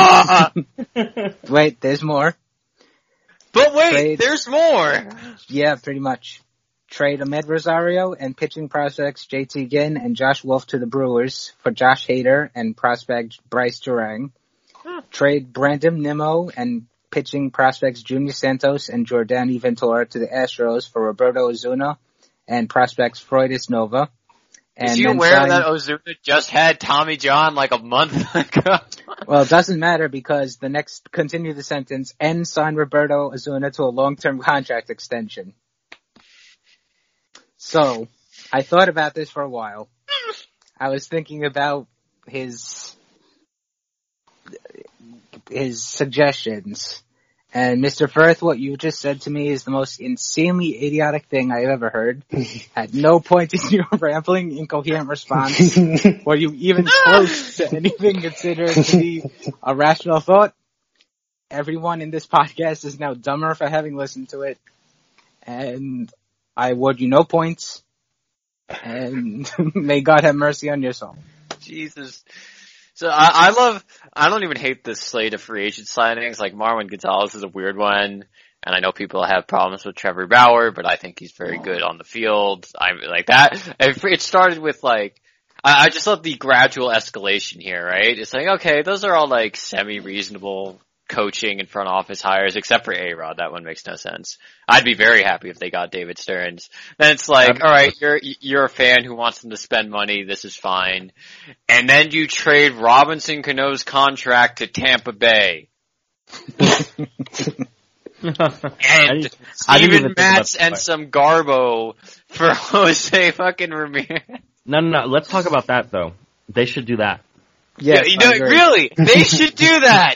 Wait, there's more. But wait, there's more. Yeah, pretty much. Trade Ahmed Rosario and pitching prospects JT Ginn and Josh Wolf to the Brewers for Josh Hader and prospect Bryce Durang. Trade Brandon Nimmo and pitching prospects Junior Santos and Jordani Ventura to the Astros for Roberto Ozuna and prospects Freudis Nova. Is you aware that Ozuna just had Tommy John like a month ago? Well, it doesn't matter because continue the sentence, and sign Roberto Ozuna to a long-term contract extension. So, I thought about this for a while. I was thinking about his suggestions. And Mr. Firth, what you just said to me is the most insanely idiotic thing I've ever heard. At no point in your rambling, incoherent response were you even close to anything considered to be a rational thought. Everyone in this podcast is now dumber for having listened to it. And I award you no points. And may God have mercy on your soul. Jesus. So I don't even hate this slate of free agent signings. Like Marwin Gonzalez is a weird one, and I know people have problems with Trevor Bauer, but I think he's very good on the field. I like that. It started with like, I just love the gradual escalation here, right? It's like, okay, those are all like semi-reasonable coaching and front office hires, except for A-Rod. That one makes no sense. I'd be very happy if they got David Stearns. Then it's like, all right, you're a fan who wants them to spend money. This is fine. And then you trade Robinson Cano's contract to Tampa Bay. And Steven Matz and some Garbo for Jose fucking Ramirez. No. Let's talk about that though. They should do that. Yeah, you know, really, they should do that.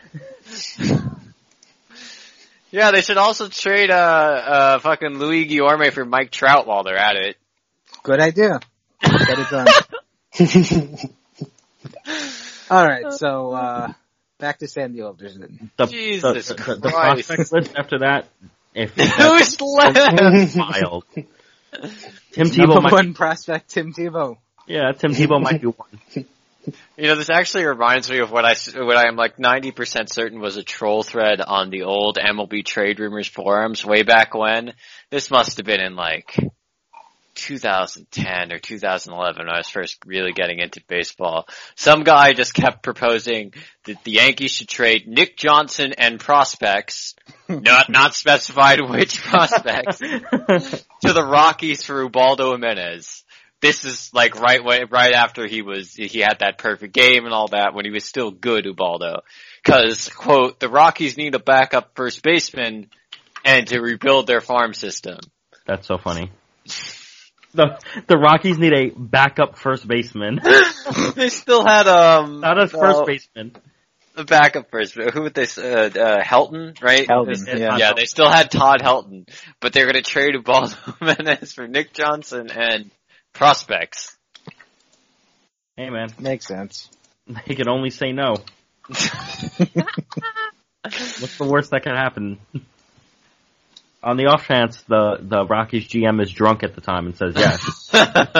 Yeah, they should also trade fucking Louis Guillorme for Mike Trout while they're at it. Good idea. Get it done. Alright, so back to Sandy Alderson. Jesus Christ. The prospect list after that, who's left? Mild. Tim Tebow Number one prospect, Tim Tebow. Yeah, Tim Tebow might be one. You know, this actually reminds me of what I am like 90% certain was a troll thread on the old MLB trade rumors forums way back when. This must have been in like 2010 or 2011 when I was first really getting into baseball. Some guy just kept proposing that the Yankees should trade Nick Johnson and prospects, not specified which prospects, to the Rockies for Ubaldo Jimenez. This is like right after he had that perfect game and all that, when he was still good, Ubaldo. Cause, quote, the Rockies need a backup first baseman and to rebuild their farm system. That's so funny. The Rockies need a backup first baseman. They still had, not a first baseman. The backup first, who would they, Helton, right? Helton, yeah. Yeah, they still had Todd Helton, but they're gonna trade Ubaldo Jimenez for Nick Johnson and prospects. Hey man. Makes sense. They can only say no. What's the worst that can happen? On the off chance the Rockies GM is drunk at the time and says yes.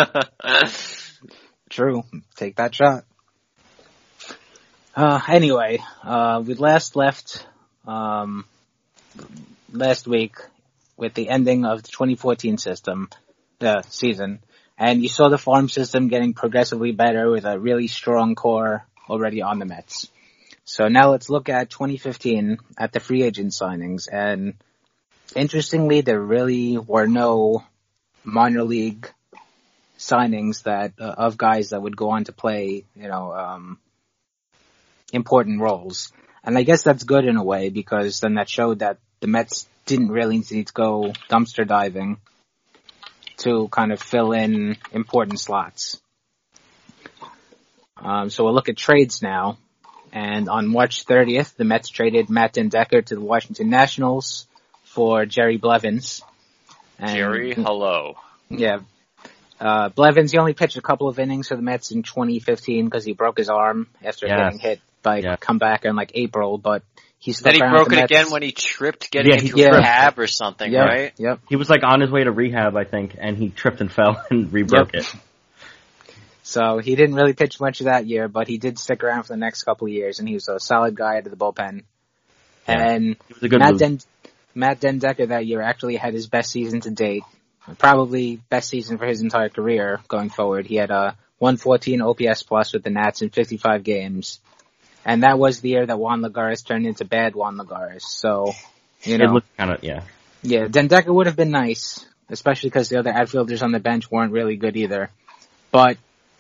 True. Take that shot. Anyway, we last left last week with the ending of the 2014 season, and you saw the farm system getting progressively better with a really strong core already on the Mets. So now let's look at 2015 at the free agent signings, and interestingly, there really were no minor league signings that of guys that would go on to play, important roles. And I guess that's good in a way, because then that showed that the Mets didn't really need to go dumpster diving to kind of fill in important slots. So we'll look at trades now. And on March 30th, the Mets traded Matt den Dekker to the Washington Nationals for Jerry Blevins. And, Jerry, hello. Yeah. Blevins, he only pitched a couple of innings for the Mets in 2015 because he broke his arm after getting hit by comebacker in like April, but he stuck Then he broke it again when he tripped getting into rehab or something, right? Yep. He was like on his way to rehab, I think, and he tripped and fell and re-broke it. So he didn't really pitch much of that year, but he did stick around for the next couple of years, and he was a solid guy out of the bullpen. Yeah. And he was a good Matt den Dekker that year actually had his best season to date, probably best season for his entire career going forward. He had a 114 OPS plus with the Nats in 55 games. And that was the year that Juan Lagares turned into bad Juan Lagares. So, It looked kind of, Yeah, den Dekker would have been nice, especially because the other outfielders on the bench weren't really good either. But,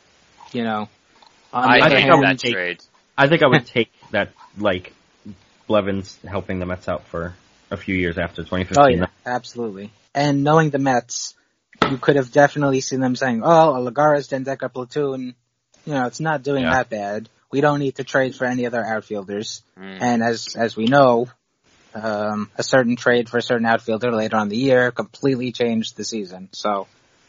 I think I would take that, like, Blevins helping the Mets out for a few years after 2015. Oh, yeah, absolutely. And knowing the Mets, you could have definitely seen them saying, oh, a Lagares den Dekker platoon, it's not doing that bad. We don't need to trade for any other outfielders. And as we know, a certain trade for a certain outfielder later on in the year completely changed the season. So,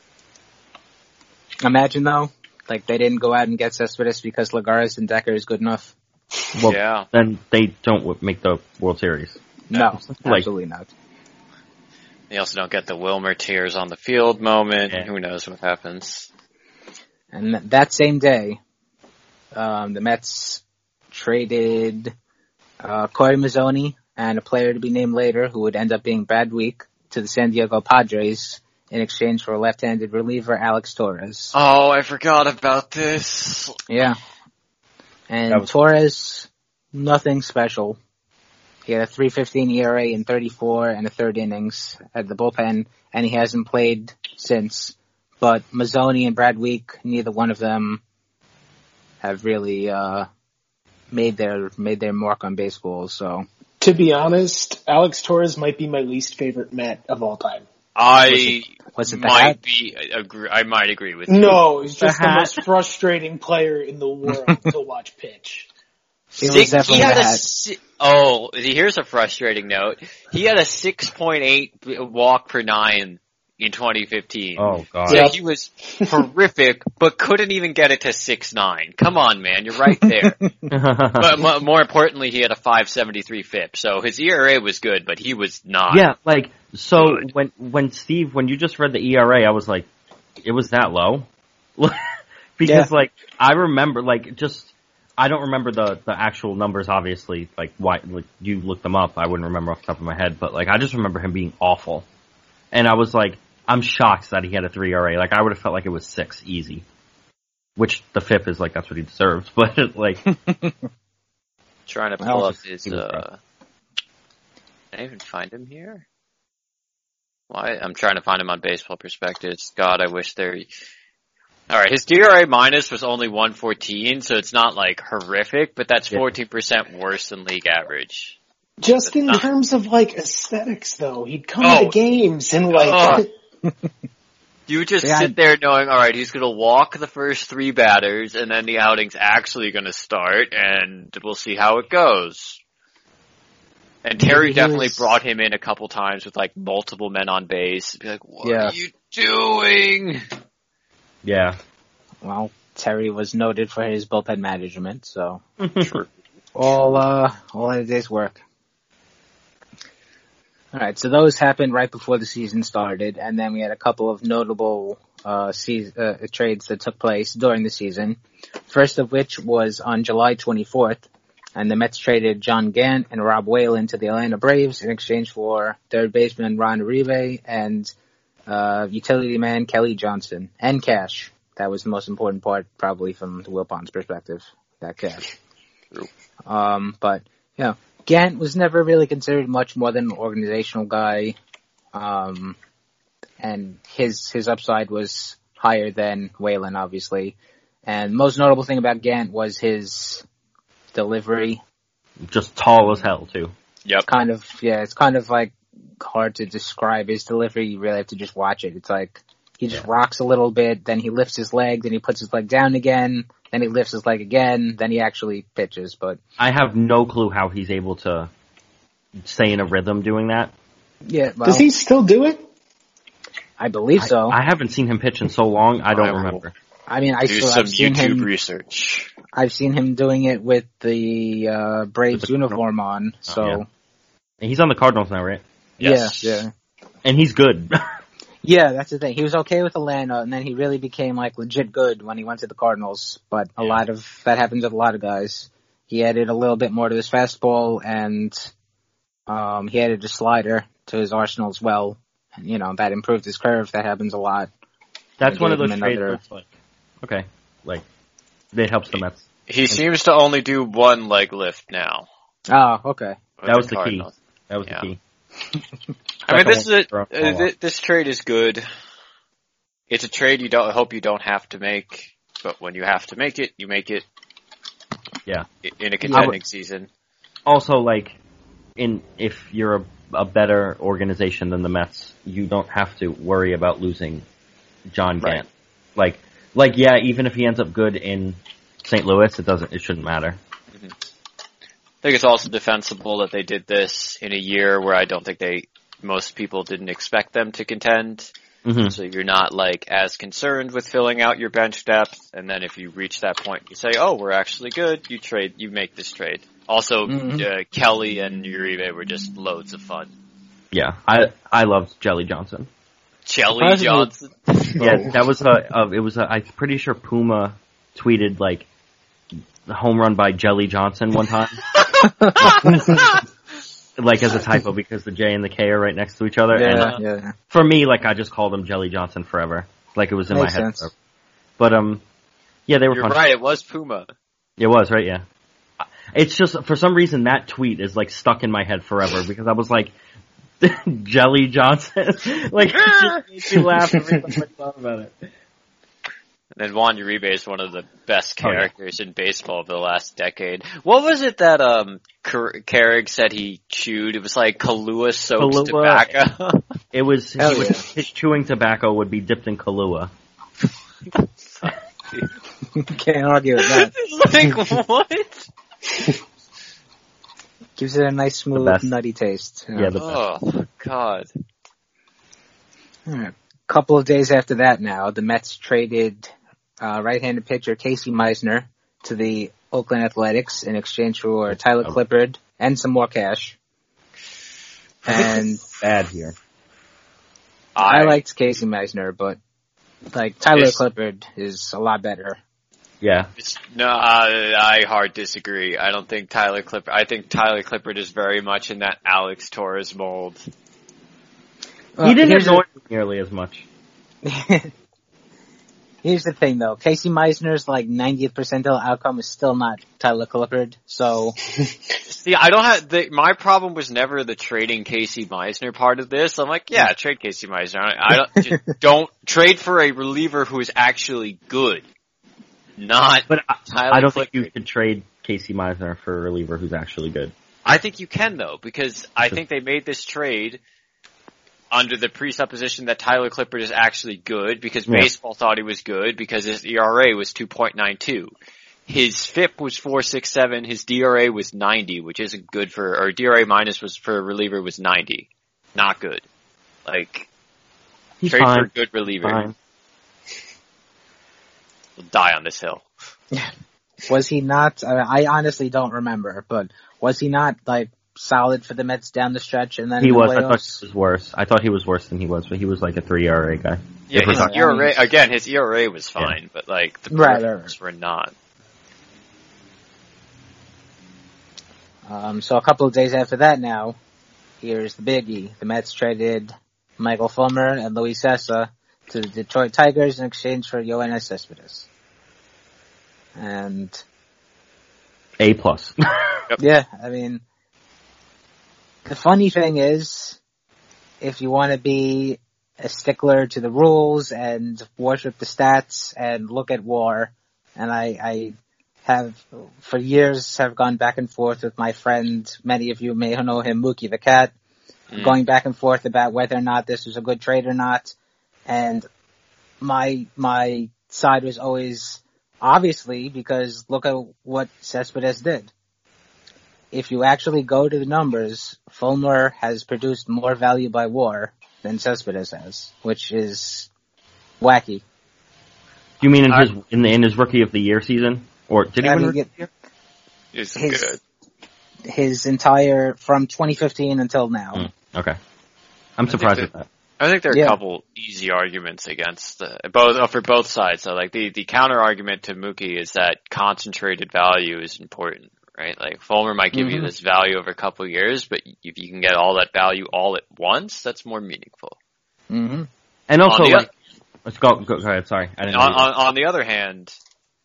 imagine though, like they didn't go out and get Cespedes because Lagares and Dekker is good enough. Well, then they don't make the World Series. No, absolutely not. They also don't get the Wilmer tears on the field moment. Yeah. Who knows what happens. And that same day, the Mets traded Corey Mazzoni and a player to be named later who would end up being Brad Week to the San Diego Padres in exchange for left-handed reliever Alex Torres. Oh, I forgot about this. Yeah. And Torres, nothing special. He had a 3.15 ERA in 34 and a third innings at the bullpen, and he hasn't played since. But Mazzoni and Brad Week, neither one of them have really made their mark on baseball. So, to be honest, Alex Torres might be my least favorite Met of all time. I might agree with you. No, he's just the most frustrating player in the world to watch pitch. Here's a frustrating note. He had a 6.8 walk per nine in 2015. Oh god. So he was horrific, but couldn't even get it to 6.9. Come on, man, you're right there. But more importantly, he had a 5.73 FIP. So his ERA was good, but he was not. Yeah, like so good. when you just read the ERA, I was like, it was that low? Because like I remember I don't remember the actual numbers, obviously, like why you looked them up, I wouldn't remember off the top of my head, but like I just remember him being awful. And I was like, I'm shocked that he had a 3 ERA. Like I would have felt like it was 6 easy. Which the FIP is like that's what he deserves, but like trying to pull up his can I even find him here? Why? I'm trying to find him on Baseball Prospectus. God, I wish Alright, his DRA minus was only 114, so it's not like horrific, but that's 14% worse than league average. Just in terms of like aesthetics though, he'd come to games and like... You would just sit there knowing, alright, he's gonna walk the first 3 batters, and then the outing's actually gonna start, and we'll see how it goes. And Terry definitely brought him in a couple times with like multiple men on base. Be like, what are you doing? Yeah. Well, Terry was noted for his bullpen management, so all a day's work. All right, so those happened right before the season started, and then we had a couple of notable trades that took place during the season. First of which was on July 24th, and the Mets traded John Gant and Rob Whalen to the Atlanta Braves in exchange for third baseman Ron Uribe and utility man Kelly Johnson, and cash. That was the most important part, probably from the Wilpons' perspective, that cash. But, you know, Gant was never really considered much more than an organizational guy, and his upside was higher than Whalen, obviously. And most notable thing about Gant was his delivery. Just tall as hell, too. Yep. It's kind of like hard to describe his delivery. You really have to just watch it. It's like he just rocks a little bit, then he lifts his leg, then he puts his leg down again, then he lifts his leg again, then he actually pitches. But I have no clue how he's able to stay in a rhythm doing that. Yeah, well, does he still do it? I believe so. I haven't seen him pitch in so long, I don't remember. I mean, I've seen YouTube research. I've seen him doing it with the Braves uniform on. So yeah. He's on the Cardinals now, right? Yes. Yeah. And he's good. Yeah, that's the thing. He was okay with Atlanta, and then he really became like legit good when he went to the Cardinals. But a lot of that happens with a lot of guys. He added a little bit more to his fastball, and he added a slider to his arsenal as well. And, you know, that improved his curve. That happens a lot. That's one of those trades where it's like, okay, like, it helps the Mets. He seems to only do one leg lift now. Oh, okay. That was the key. That was the key. I mean, this trade is good. It's a trade you hope you don't have to make, but when you have to make it, you make it. Yeah. In a contending season. Also, like, if you're a better organization than the Mets, you don't have to worry about losing John Gant. Right. Like, yeah, even if he ends up good in St. Louis, it shouldn't matter. Mm-hmm. I think it's also defensible that they did this in a year where I don't think most people didn't expect them to contend. Mm-hmm. So you're not like as concerned with filling out your bench depth. And then if you reach that point, you say, "Oh, we're actually good." You make this trade. Also, Kelly and Uribe were just loads of fun. Yeah, I loved Jelly Johnson. Jelly Johnson. Yeah, that was I'm pretty sure Puma tweeted like the home run by Jelly Johnson one time. Like as a typo because the J and the K are right next to each other. Yeah, and for me, like I just called him Jelly Johnson forever. Like it was in Makes my head. Sense. But yeah, they were. You're right. It was Puma. It was right. Yeah. It's just for some reason that tweet is like stuck in my head forever because I was like, Jelly Johnson. Like it just made me laugh every time I thought about it. And then Juan Uribe is one of the best characters in baseball of the last decade. What was it that Carrick said he chewed? It was like Kahlua soaked tobacco. It was his chewing tobacco would be dipped in Kahlua. Can't argue with that. Like what? Gives it a nice, smooth, nutty taste. Yeah, the best. Oh God. All right. Couple of days after that now, the Mets traded right-handed pitcher Casey Meisner to the Oakland Athletics in exchange for Tyler Clippard and some more cash. And bad here. I liked Casey Meisner, but like Tyler Clippard is a lot better. Yeah. I hard disagree. I think Tyler Clippard is very much in that Alex Torres mold. He didn't annoy me nearly as much. Here's the thing, though. Casey Meisner's, 90th percentile outcome is still not Tyler Clippard, so... See, my problem was never the trading Casey Meisner part of this. I'm like, yeah, trade Casey Meisner. Don't trade for a reliever who is actually good. Not Tyler I don't Clippard. think you can trade Casey Meisner for a reliever who's actually good. I think you can, though, because I think they made this trade under the presupposition that Tyler Clippard is actually good, because baseball thought he was good, because his ERA was 2.92. His FIP was 4.67, his DRA was 90, which isn't good or DRA minus was for a reliever was 90. Not good. He's trade fine. for a good reliever. Fine. We'll die on this hill. Was he not, I honestly don't remember, but was he not, solid for the Mets down the stretch, and then he was. I thought he was worse. I thought he was worse than he was, but he was like a 3 ERA guy. Yeah, his ERA again. His ERA was fine, but like the performances were not. So a couple of days after that, now here's the biggie: the Mets traded Michael Fulmer and Luis Cessa to the Detroit Tigers in exchange for Yoenis Cespedes. And A+. Yeah, I mean, the funny thing is, if you want to be a stickler to the rules and worship the stats and look at WAR, and I have for years have gone back and forth with my friend, many of you may know him, Mookie the Cat, going back and forth about whether or not this was a good trade or not. And my side was always obviously, because look at what Cespedes did. If you actually go to the numbers, Fulmer has produced more value by WAR than Cespedes has, which is wacky. You mean in his Rookie of the Year season? Or did he win Rookie of the Year? It's good. His entire, from 2015 until now. Okay. I'm surprised at that. I think there are a couple easy arguments against for both sides. So like the counter argument to Mookie is that concentrated value is important, right? Like Fulmer might give you this value over a couple of years, but if you can get all that value all at once, that's more meaningful. Mm-hmm. And also, let's go ahead. Sorry, I didn't. On the other hand,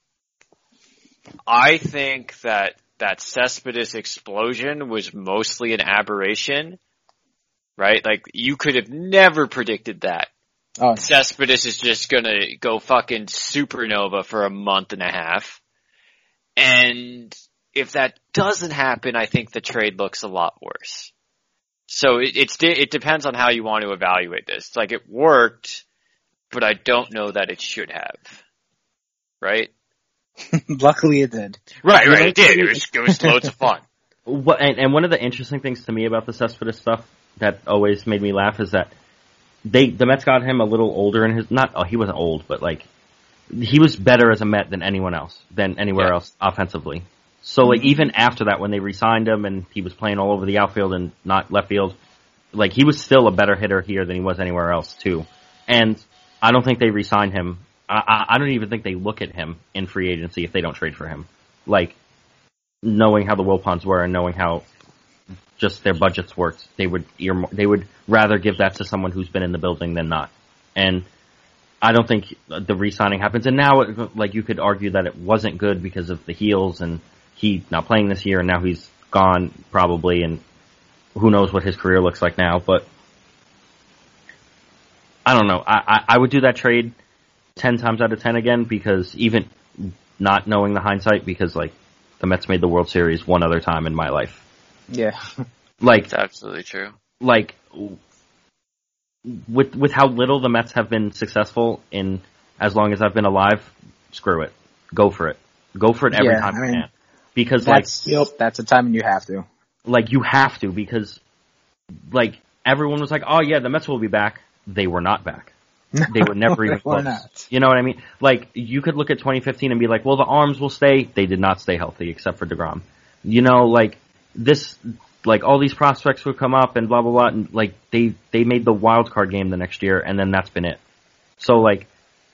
I think that Cespedes explosion was mostly an aberration. Right? Like, you could have never predicted that. Oh. Cespedes is just gonna go fucking supernova for a month and a half. And if that doesn't happen, I think the trade looks a lot worse. So it depends on how you want to evaluate this. It's like, it worked, but I don't know that it should have. Right? Luckily it did. Right, it did. It was loads of fun. And one of the interesting things to me about the Cespedes stuff that always made me laugh is that the Mets got him a little older in his, he wasn't old, but like, he was better as a Met than anyone else, than anywhere else offensively. So like, even after that, when they re-signed him and he was playing all over the outfield and not left field, like, he was still a better hitter here than he was anywhere else too. And I don't think they re-signed him. I don't even think they look at him in free agency if they don't trade for him. Like, knowing how the Wilpons were and knowing how just their budgets worked, they would rather give that to someone who's been in the building than not. And I don't think the re-signing happens. And now, like, you could argue that it wasn't good because of the heels and he not playing this year, and now he's gone probably, and who knows what his career looks like now. But I don't know. I would do that trade 10 times out of 10 again, because even not knowing the hindsight, because like, the Mets made the World Series one other time in my life. Yeah. Like, that's absolutely true. Like, with how little the Mets have been successful in as long as I've been alive, screw it. Go for it. Go for it every time you can. Because that's the time when you have to. Like, you have to, because like, everyone was like, oh yeah, the Mets will be back. They were not back. They were never even close. Not. You know what I mean? Like, you could look at 2015 and be like, well, the arms will stay. They did not stay healthy, except for DeGrom. You know, like, this, like, all these prospects would come up and blah, blah, blah, and, like, they made the wild card game the next year, and then that's been it. So, like,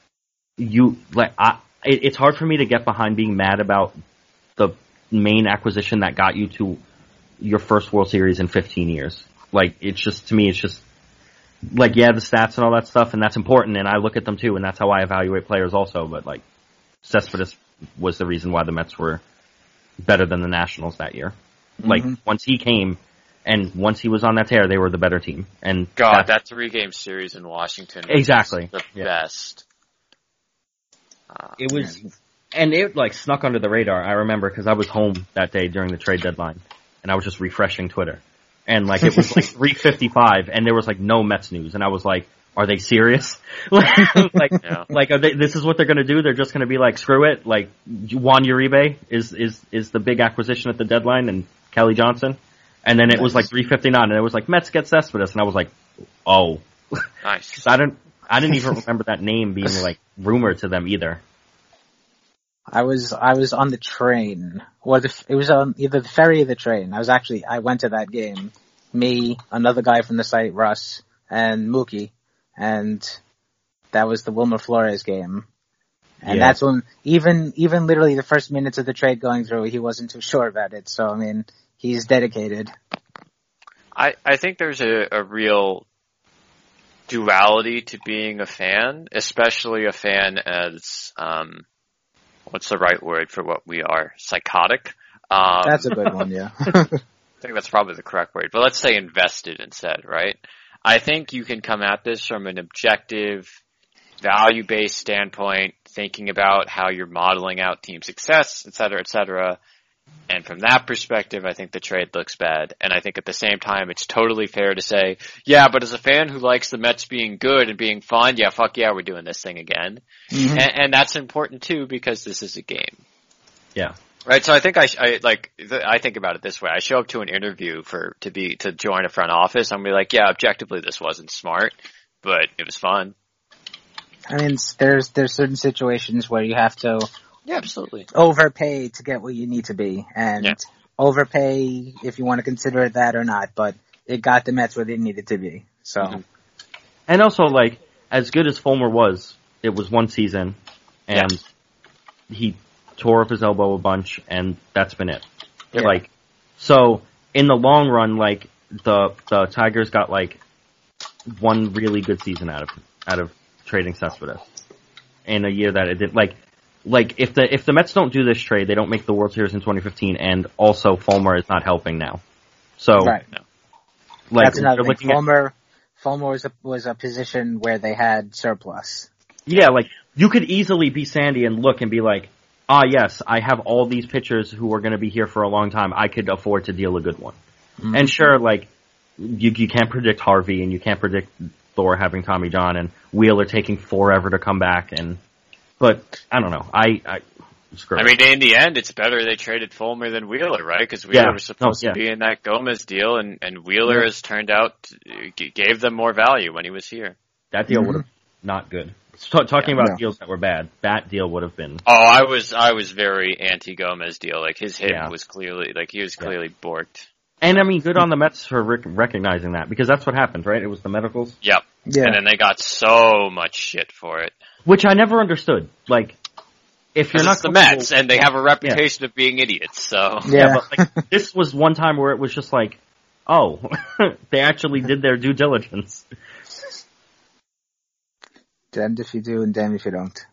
it's hard for me to get behind being mad about the main acquisition that got you to your first World Series in 15 years. Like, it's just, to me, it's just, like, yeah, the stats and all that stuff, and that's important, and I look at them too, and that's how I evaluate players also, but, like, Cespedes was the reason why the Mets were better than the Nationals that year. Like, once he came, and once he was on that tear, they were the better team. And God, that 3-game series in Washington was exactly the best. It was, and it, like, snuck under the radar, I remember, because I was home that day during the trade deadline, and I was just refreshing Twitter. And, like, it was, like, 3:55, and there was, like, no Mets news. And I was like, are they serious? Like, are they, this is what they're gonna do? They're just gonna be like, screw it? Like, Juan Uribe is the big acquisition at the deadline, and Kelly Johnson? And then it was, like, 3:59, and it was like, Mets get Cespedes, and I was like, oh. Nice. I didn't even remember that name being, like, rumored to them either. I was on the train. It was on either the ferry or the train. I went to that game. Me, another guy from the site, Russ, and Mookie, and that was the Wilmer Flores game. And that's when, even literally the first minutes of the trade going through, he wasn't too sure about it. So, I mean, he's dedicated. I think there's a real duality to being a fan, especially a fan as, what's the right word for what we are? Psychotic? That's a good one, yeah. I think that's probably the correct word, but let's say invested instead, right? I think you can come at this from an objective, value-based standpoint, thinking about how you're modeling out team success, et cetera, and from that perspective, I think the trade looks bad. And I think at the same time, it's totally fair to say, yeah, but as a fan who likes the Mets being good and being fun, yeah, fuck yeah, we're doing this thing again. Mm-hmm. And that's important too, because this is a game. Yeah. Right, so I think I think about it this way. I show up to an interview to join a front office. I'm be like, yeah, objectively this wasn't smart, but it was fun. I mean, there's certain situations where you have to absolutely overpay to get where you need to be, and overpay if you want to consider it that or not. But it got the Mets where they needed to be. So, and also like as good as Fulmer was, it was one season, and he tore up his elbow a bunch, and that's been it. Yeah. Like, so in the long run, like the Tigers got like one really good season out of trading Cespedes in a year that it did. Like if the Mets don't do this trade, they don't make the World Series in 2015, and also Fulmer is not helping now. So, right. Like that's another thing. Fulmer was a position where they had surplus. Yeah, like you could easily be Sandy and look and be like, yes, I have all these pitchers who are going to be here for a long time. I could afford to deal a good one. Mm-hmm. And sure, like, you can't predict Harvey, and you can't predict Thor having Tommy John, and Wheeler taking forever to come back, but, I don't know. Screw it. I mean, in the end, it's better they traded Fulmer than Wheeler, right? Because Wheeler was supposed to be in that Gomez deal, and Wheeler has turned out, gave them more value when he was here. That deal would have not good. Talking about deals that were bad, that deal would have been. Oh, I was very anti-Gomez deal. Like his hit was clearly he was clearly borked. And I mean, good on the Mets for recognizing that, because that's what happened, right? It was the medicals. Yep. Yeah. And then they got so much shit for it, which I never understood. Like, if you're not the Mets, and they have a reputation of being idiots, so but like, this was one time where it was just like, oh, they actually did their due diligence. Damned if you do and damned if you don't.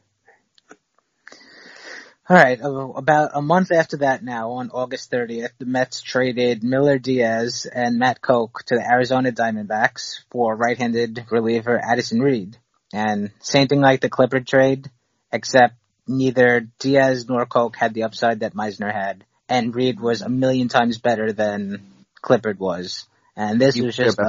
Alright, about a month after that now, on August 30th, the Mets traded Miller Diaz and Matt Koch to the Arizona Diamondbacks for right-handed reliever Addison Reed. And same thing like the Clippard trade, except neither Diaz nor Koch had the upside that Meisner had, and Reed was a million times better than Clippard was. And this was just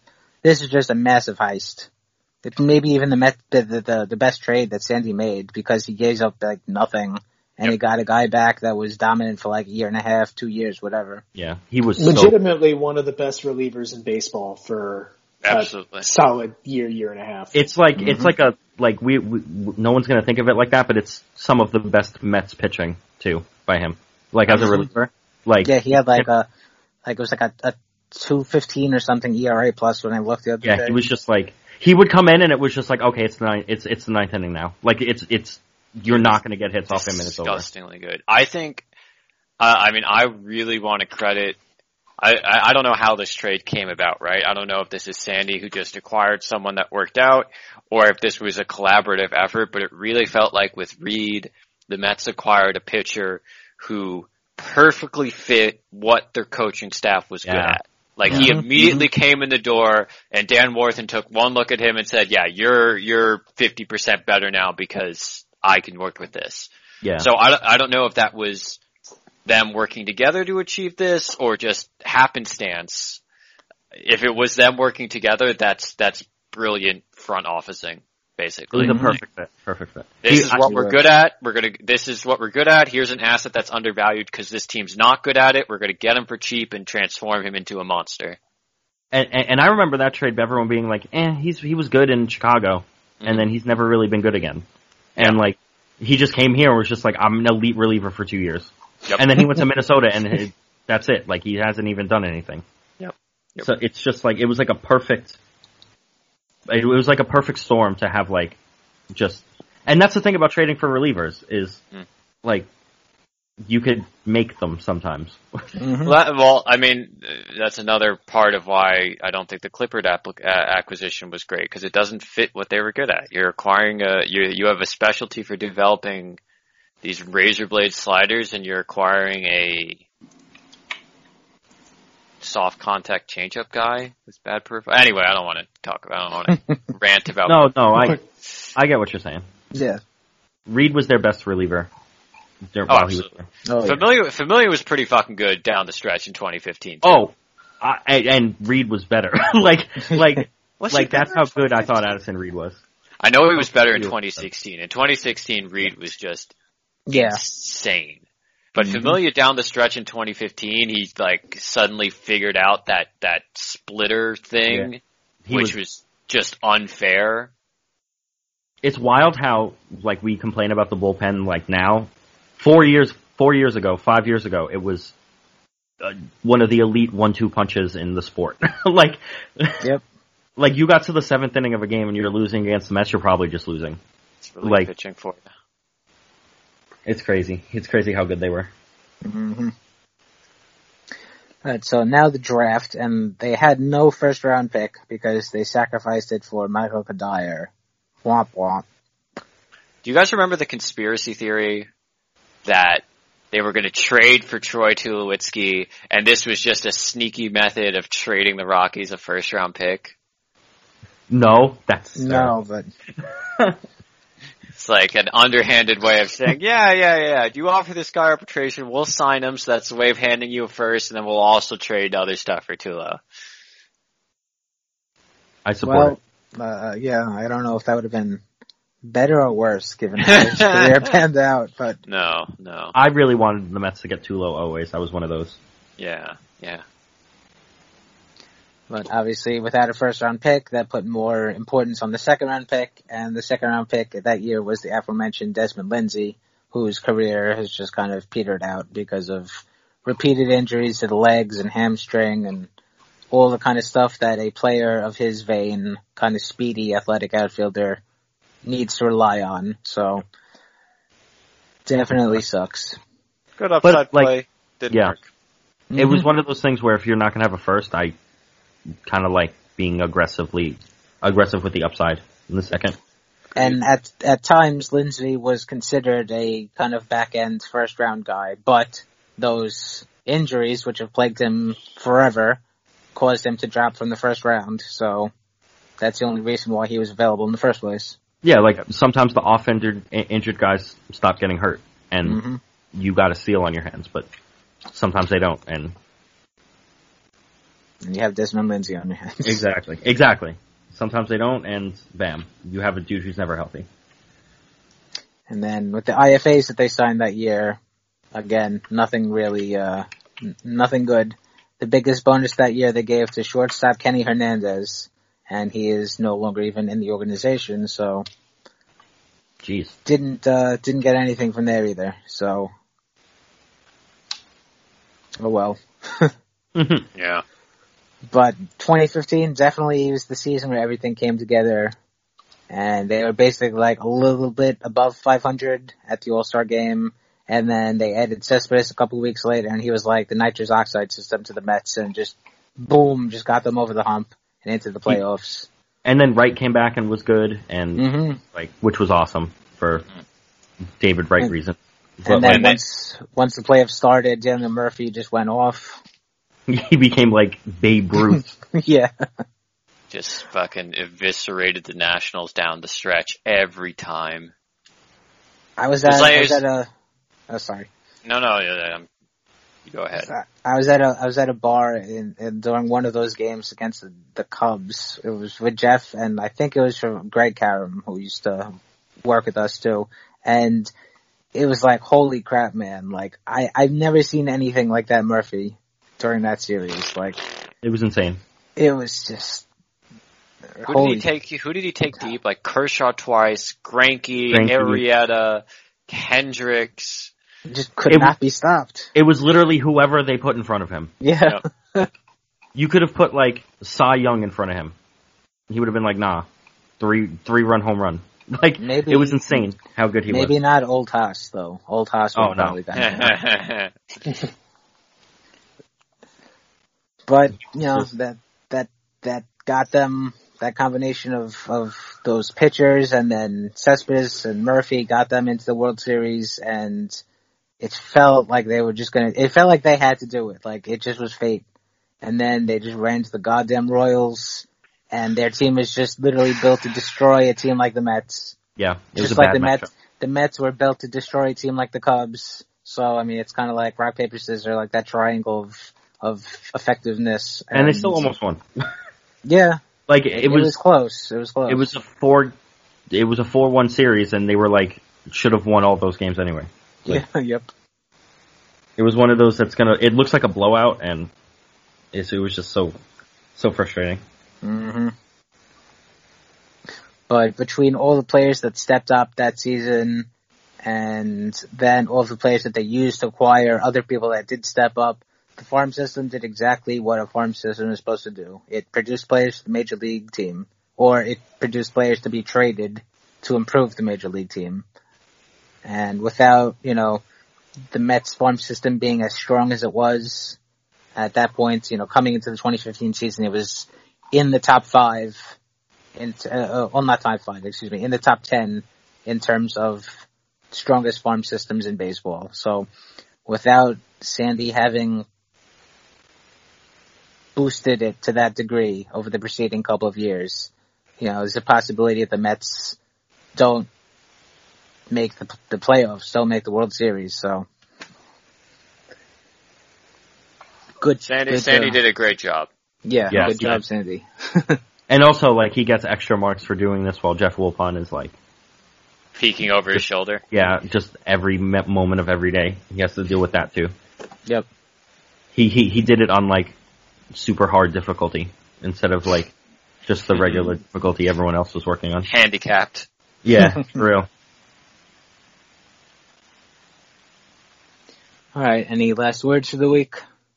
a massive heist. It's maybe even the best trade that Sandy made, because he gave up like nothing, and he got a guy back that was dominant for like a year and a half, 2 years, whatever. Yeah, he was legitimately one of the best relievers in baseball for a solid year and a half. It's like it's like we no one's gonna think of it like that, but it's some of the best Mets pitching too by him. Like as a reliever, like he had it was like a 2.15 or something ERA plus when I looked the other day. Yeah, he was just like. He would come in and it was just like, okay, it's the ninth inning now. Like it's you're not going to get hits off him and it's over. Disgustingly good. I think, I mean, I really want to credit. I don't know how this trade came about, right? I don't know if this is Sandy who just acquired someone that worked out, or if this was a collaborative effort. But it really felt like with Reed, the Mets acquired a pitcher who perfectly fit what their coaching staff was good at. Like, he immediately came in the door, and Dan Warthen took one look at him and said, yeah, you're 50% better now because I can work with this. Yeah. So I don't know if that was them working together to achieve this, or just happenstance. If it was them working together, that's brilliant front officing, basically. It was a perfect fit. This is what we're good at. This is what we're good at. Here's an asset that's undervalued because this team's not good at it. We're going to get him for cheap and transform him into a monster. And I remember that trade, everyone being like, he was good in Chicago, and then he's never really been good again. And like, He just came here and was just like, I'm an elite reliever for 2 years. Yep. And then he went to Minnesota and that's it. Like, he hasn't even done anything. Yep. So it's just like, it was like a perfect storm to have like, just, and that's the thing about trading for relievers is like, you could make them sometimes. Well, I mean, that's another part of why I don't think the Clippard acquisition was great, because it doesn't fit what they were good at. You're acquiring you have a specialty for developing these razor blade sliders, and you're acquiring a soft contact changeup guy with bad peripheral. Anyway, I don't want to rant about. No, I get what you're saying. Yeah. Reed was their best reliever. Absolutely. Familia was pretty fucking good down the stretch in 2015. Too. And Reed was better. like that's how good I thought Addison Reed was. I know he was better in 2016. In 2016, Reed was just insane. But Familia down the stretch in 2015, he like suddenly figured out that splitter thing, which was just unfair. It's wild how like we complain about the bullpen like now. 5 years ago, it was one of the elite 1-2 punches in the sport. like you got to the 7th inning of a game and you're losing against the Mets, you're probably just losing. It's really pitching for you. It's crazy. It's crazy how good they were. Mm-hmm. Alright, so now the draft, and they had no first round pick because they sacrificed it for Michael Kadire. Womp womp. Do you guys remember the conspiracy theory that they were going to trade for Troy Tulowitzki, and this was just a sneaky method of trading the Rockies a first-round pick? No, that's... No, but... It's like an underhanded way of saying, yeah, do you offer this guy arbitration, we'll sign him, so that's the way of handing you a first, and then we'll also trade other stuff for Tulo. I support it. I don't know if that would have been better or worse, given how his career panned out, but... No. I really wanted the Mets to get Tulo always. I was one of those. Yeah. But obviously, without a first-round pick, that put more importance on the second-round pick, and the second-round pick that year was the aforementioned Desmond Lindsay, whose career has just kind of petered out because of repeated injuries to the legs and hamstring and all the kind of stuff that a player of his vein, kind of speedy, athletic outfielder needs to rely on. So, definitely sucks. Good upside play. Didn't work. It was one of those things where if you're not going to have a first, I kind of like being aggressive with the upside in the second. And at times, Lindsay was considered a kind of back-end first-round guy, but those injuries, which have plagued him forever, caused him to drop from the first round. So that's the only reason why he was available in the first place. Yeah, like sometimes the injured guys stop getting hurt, and you got a seal on your hands, but sometimes they don't, and you have Desmond Lindsay on your hands. Exactly. Sometimes they don't, and bam, you have a dude who's never healthy. And then with the IFAs that they signed that year, again, nothing really, nothing good. The biggest bonus that year they gave to shortstop Kenny Hernandez, and he is no longer even in the organization, so jeez, didn't get anything from there either. So, oh well. Yeah. But 2015 definitely was the season where everything came together, and they were basically like a little bit above 500 at the All-Star game, and then they added Cespedes a couple of weeks later, and he was like the nitrous oxide system to the Mets, and just boom, just got them over the hump and into the playoffs. And then Wright came back and was good, and which was awesome for David Wright reasons. And then once the playoffs started, Daniel Murphy just went off. He became like Babe Ruth. Yeah. Just fucking eviscerated the Nationals down the stretch every time. I was at a you go ahead. I was at a bar during one of those games against the Cubs. It was with Jeff, and I think it was from Greg Karam, who used to work with us too. And it was like, holy crap, man. Like, I've never seen anything like that Murphy during that series. Like, it was insane. It was just... Who did he take deep? Like Kershaw twice, Greinke, Arrieta, Hendricks. Just could not be stopped. It was literally whoever they put in front of him. Yeah. Yep. You could have put, like, Cy Young in front of him. He would have been like, nah, three-run home run. Like, maybe, it was insane how good he was. Maybe not Old Haas, though. Old Haas would probably been. But, you know, that got them, that combination of those pitchers, and then Cespedes and Murphy got them into the World Series, and it felt like they were just it felt like they had to do it. Like, it just was fate. And then they just ran to the goddamn Royals, and their team is just literally built to destroy a team like the Mets. Yeah, it was just a like bad the matchup. Mets. The Mets were built to destroy a team like the Cubs. So, I mean, it's kind of like rock, paper, scissors, like that triangle of effectiveness. And they still almost won. Yeah. Like, it was close. It was close. It was a 4-1 series, and they were like, should have won all those games anyway. Like, yeah, yep. It was one of those it looks like a blowout, and it was just so frustrating. Mm-hmm. But between all the players that stepped up that season, and then all the players that they used to acquire other people that did step up, the farm system did exactly what a farm system is supposed to do. It produced players for the major league team, or it produced players to be traded to improve the major league team. And without, you know, the Mets farm system being as strong as it was at that point, you know, coming into the 2015 season, it was in the top 5, in the top 10 in terms of strongest farm systems in baseball. So without Sandy having boosted it to that degree over the preceding couple of years, you know, there's a possibility that the Mets don't make the playoffs, don't make the World Series. So good. Sandy did a great job. Yeah, good job, Sandy. And also, like, he gets extra marks for doing this while Jeff Wilpon is, like, peeking over his shoulder. Yeah, just every moment of every day. He has to deal with that, too. Yep. He did it on, like, super hard difficulty instead of, like, just the regular difficulty everyone else was working on. Handicapped. Yeah, for real. All right, any last words for the week?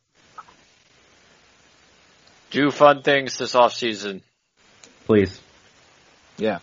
Do fun things this off season. Please. Yeah.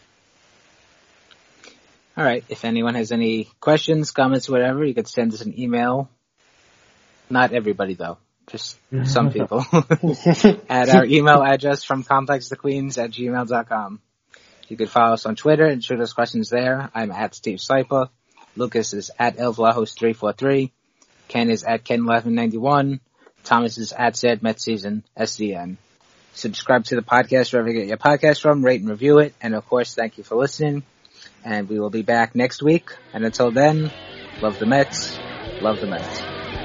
All right. If anyone has any questions, comments, whatever, you could send us an email. Not everybody, though. Just some people. At our email address from complexthequeens@gmail.com. You could follow us on Twitter and shoot us questions there. I'm at Steve Saipa. Lucas is at ElVlajos343. Ken is at Ken1191. Thomas is at ZedMetSeason, SDN. Subscribe to the podcast wherever you get your podcast from, rate and review it, and of course, thank you for listening. And we will be back next week. And until then, love the Mets, love the Mets.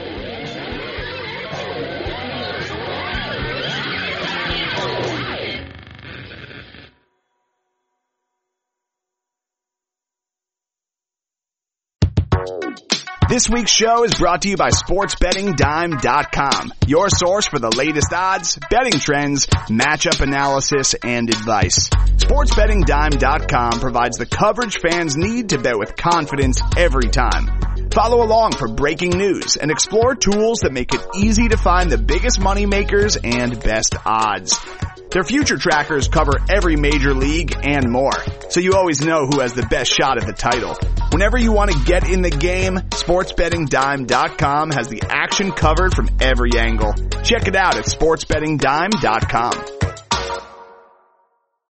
This week's show is brought to you by SportsBettingDime.com, your source for the latest odds, betting trends, matchup analysis, and advice. SportsBettingDime.com provides the coverage fans need to bet with confidence every time. Follow along for breaking news and explore tools that make it easy to find the biggest money makers and best odds. Their future trackers cover every major league and more, so you always know who has the best shot at the title. Whenever you want to get in the game, SportsBettingDime.com has the action covered from every angle. Check it out at SportsBettingDime.com.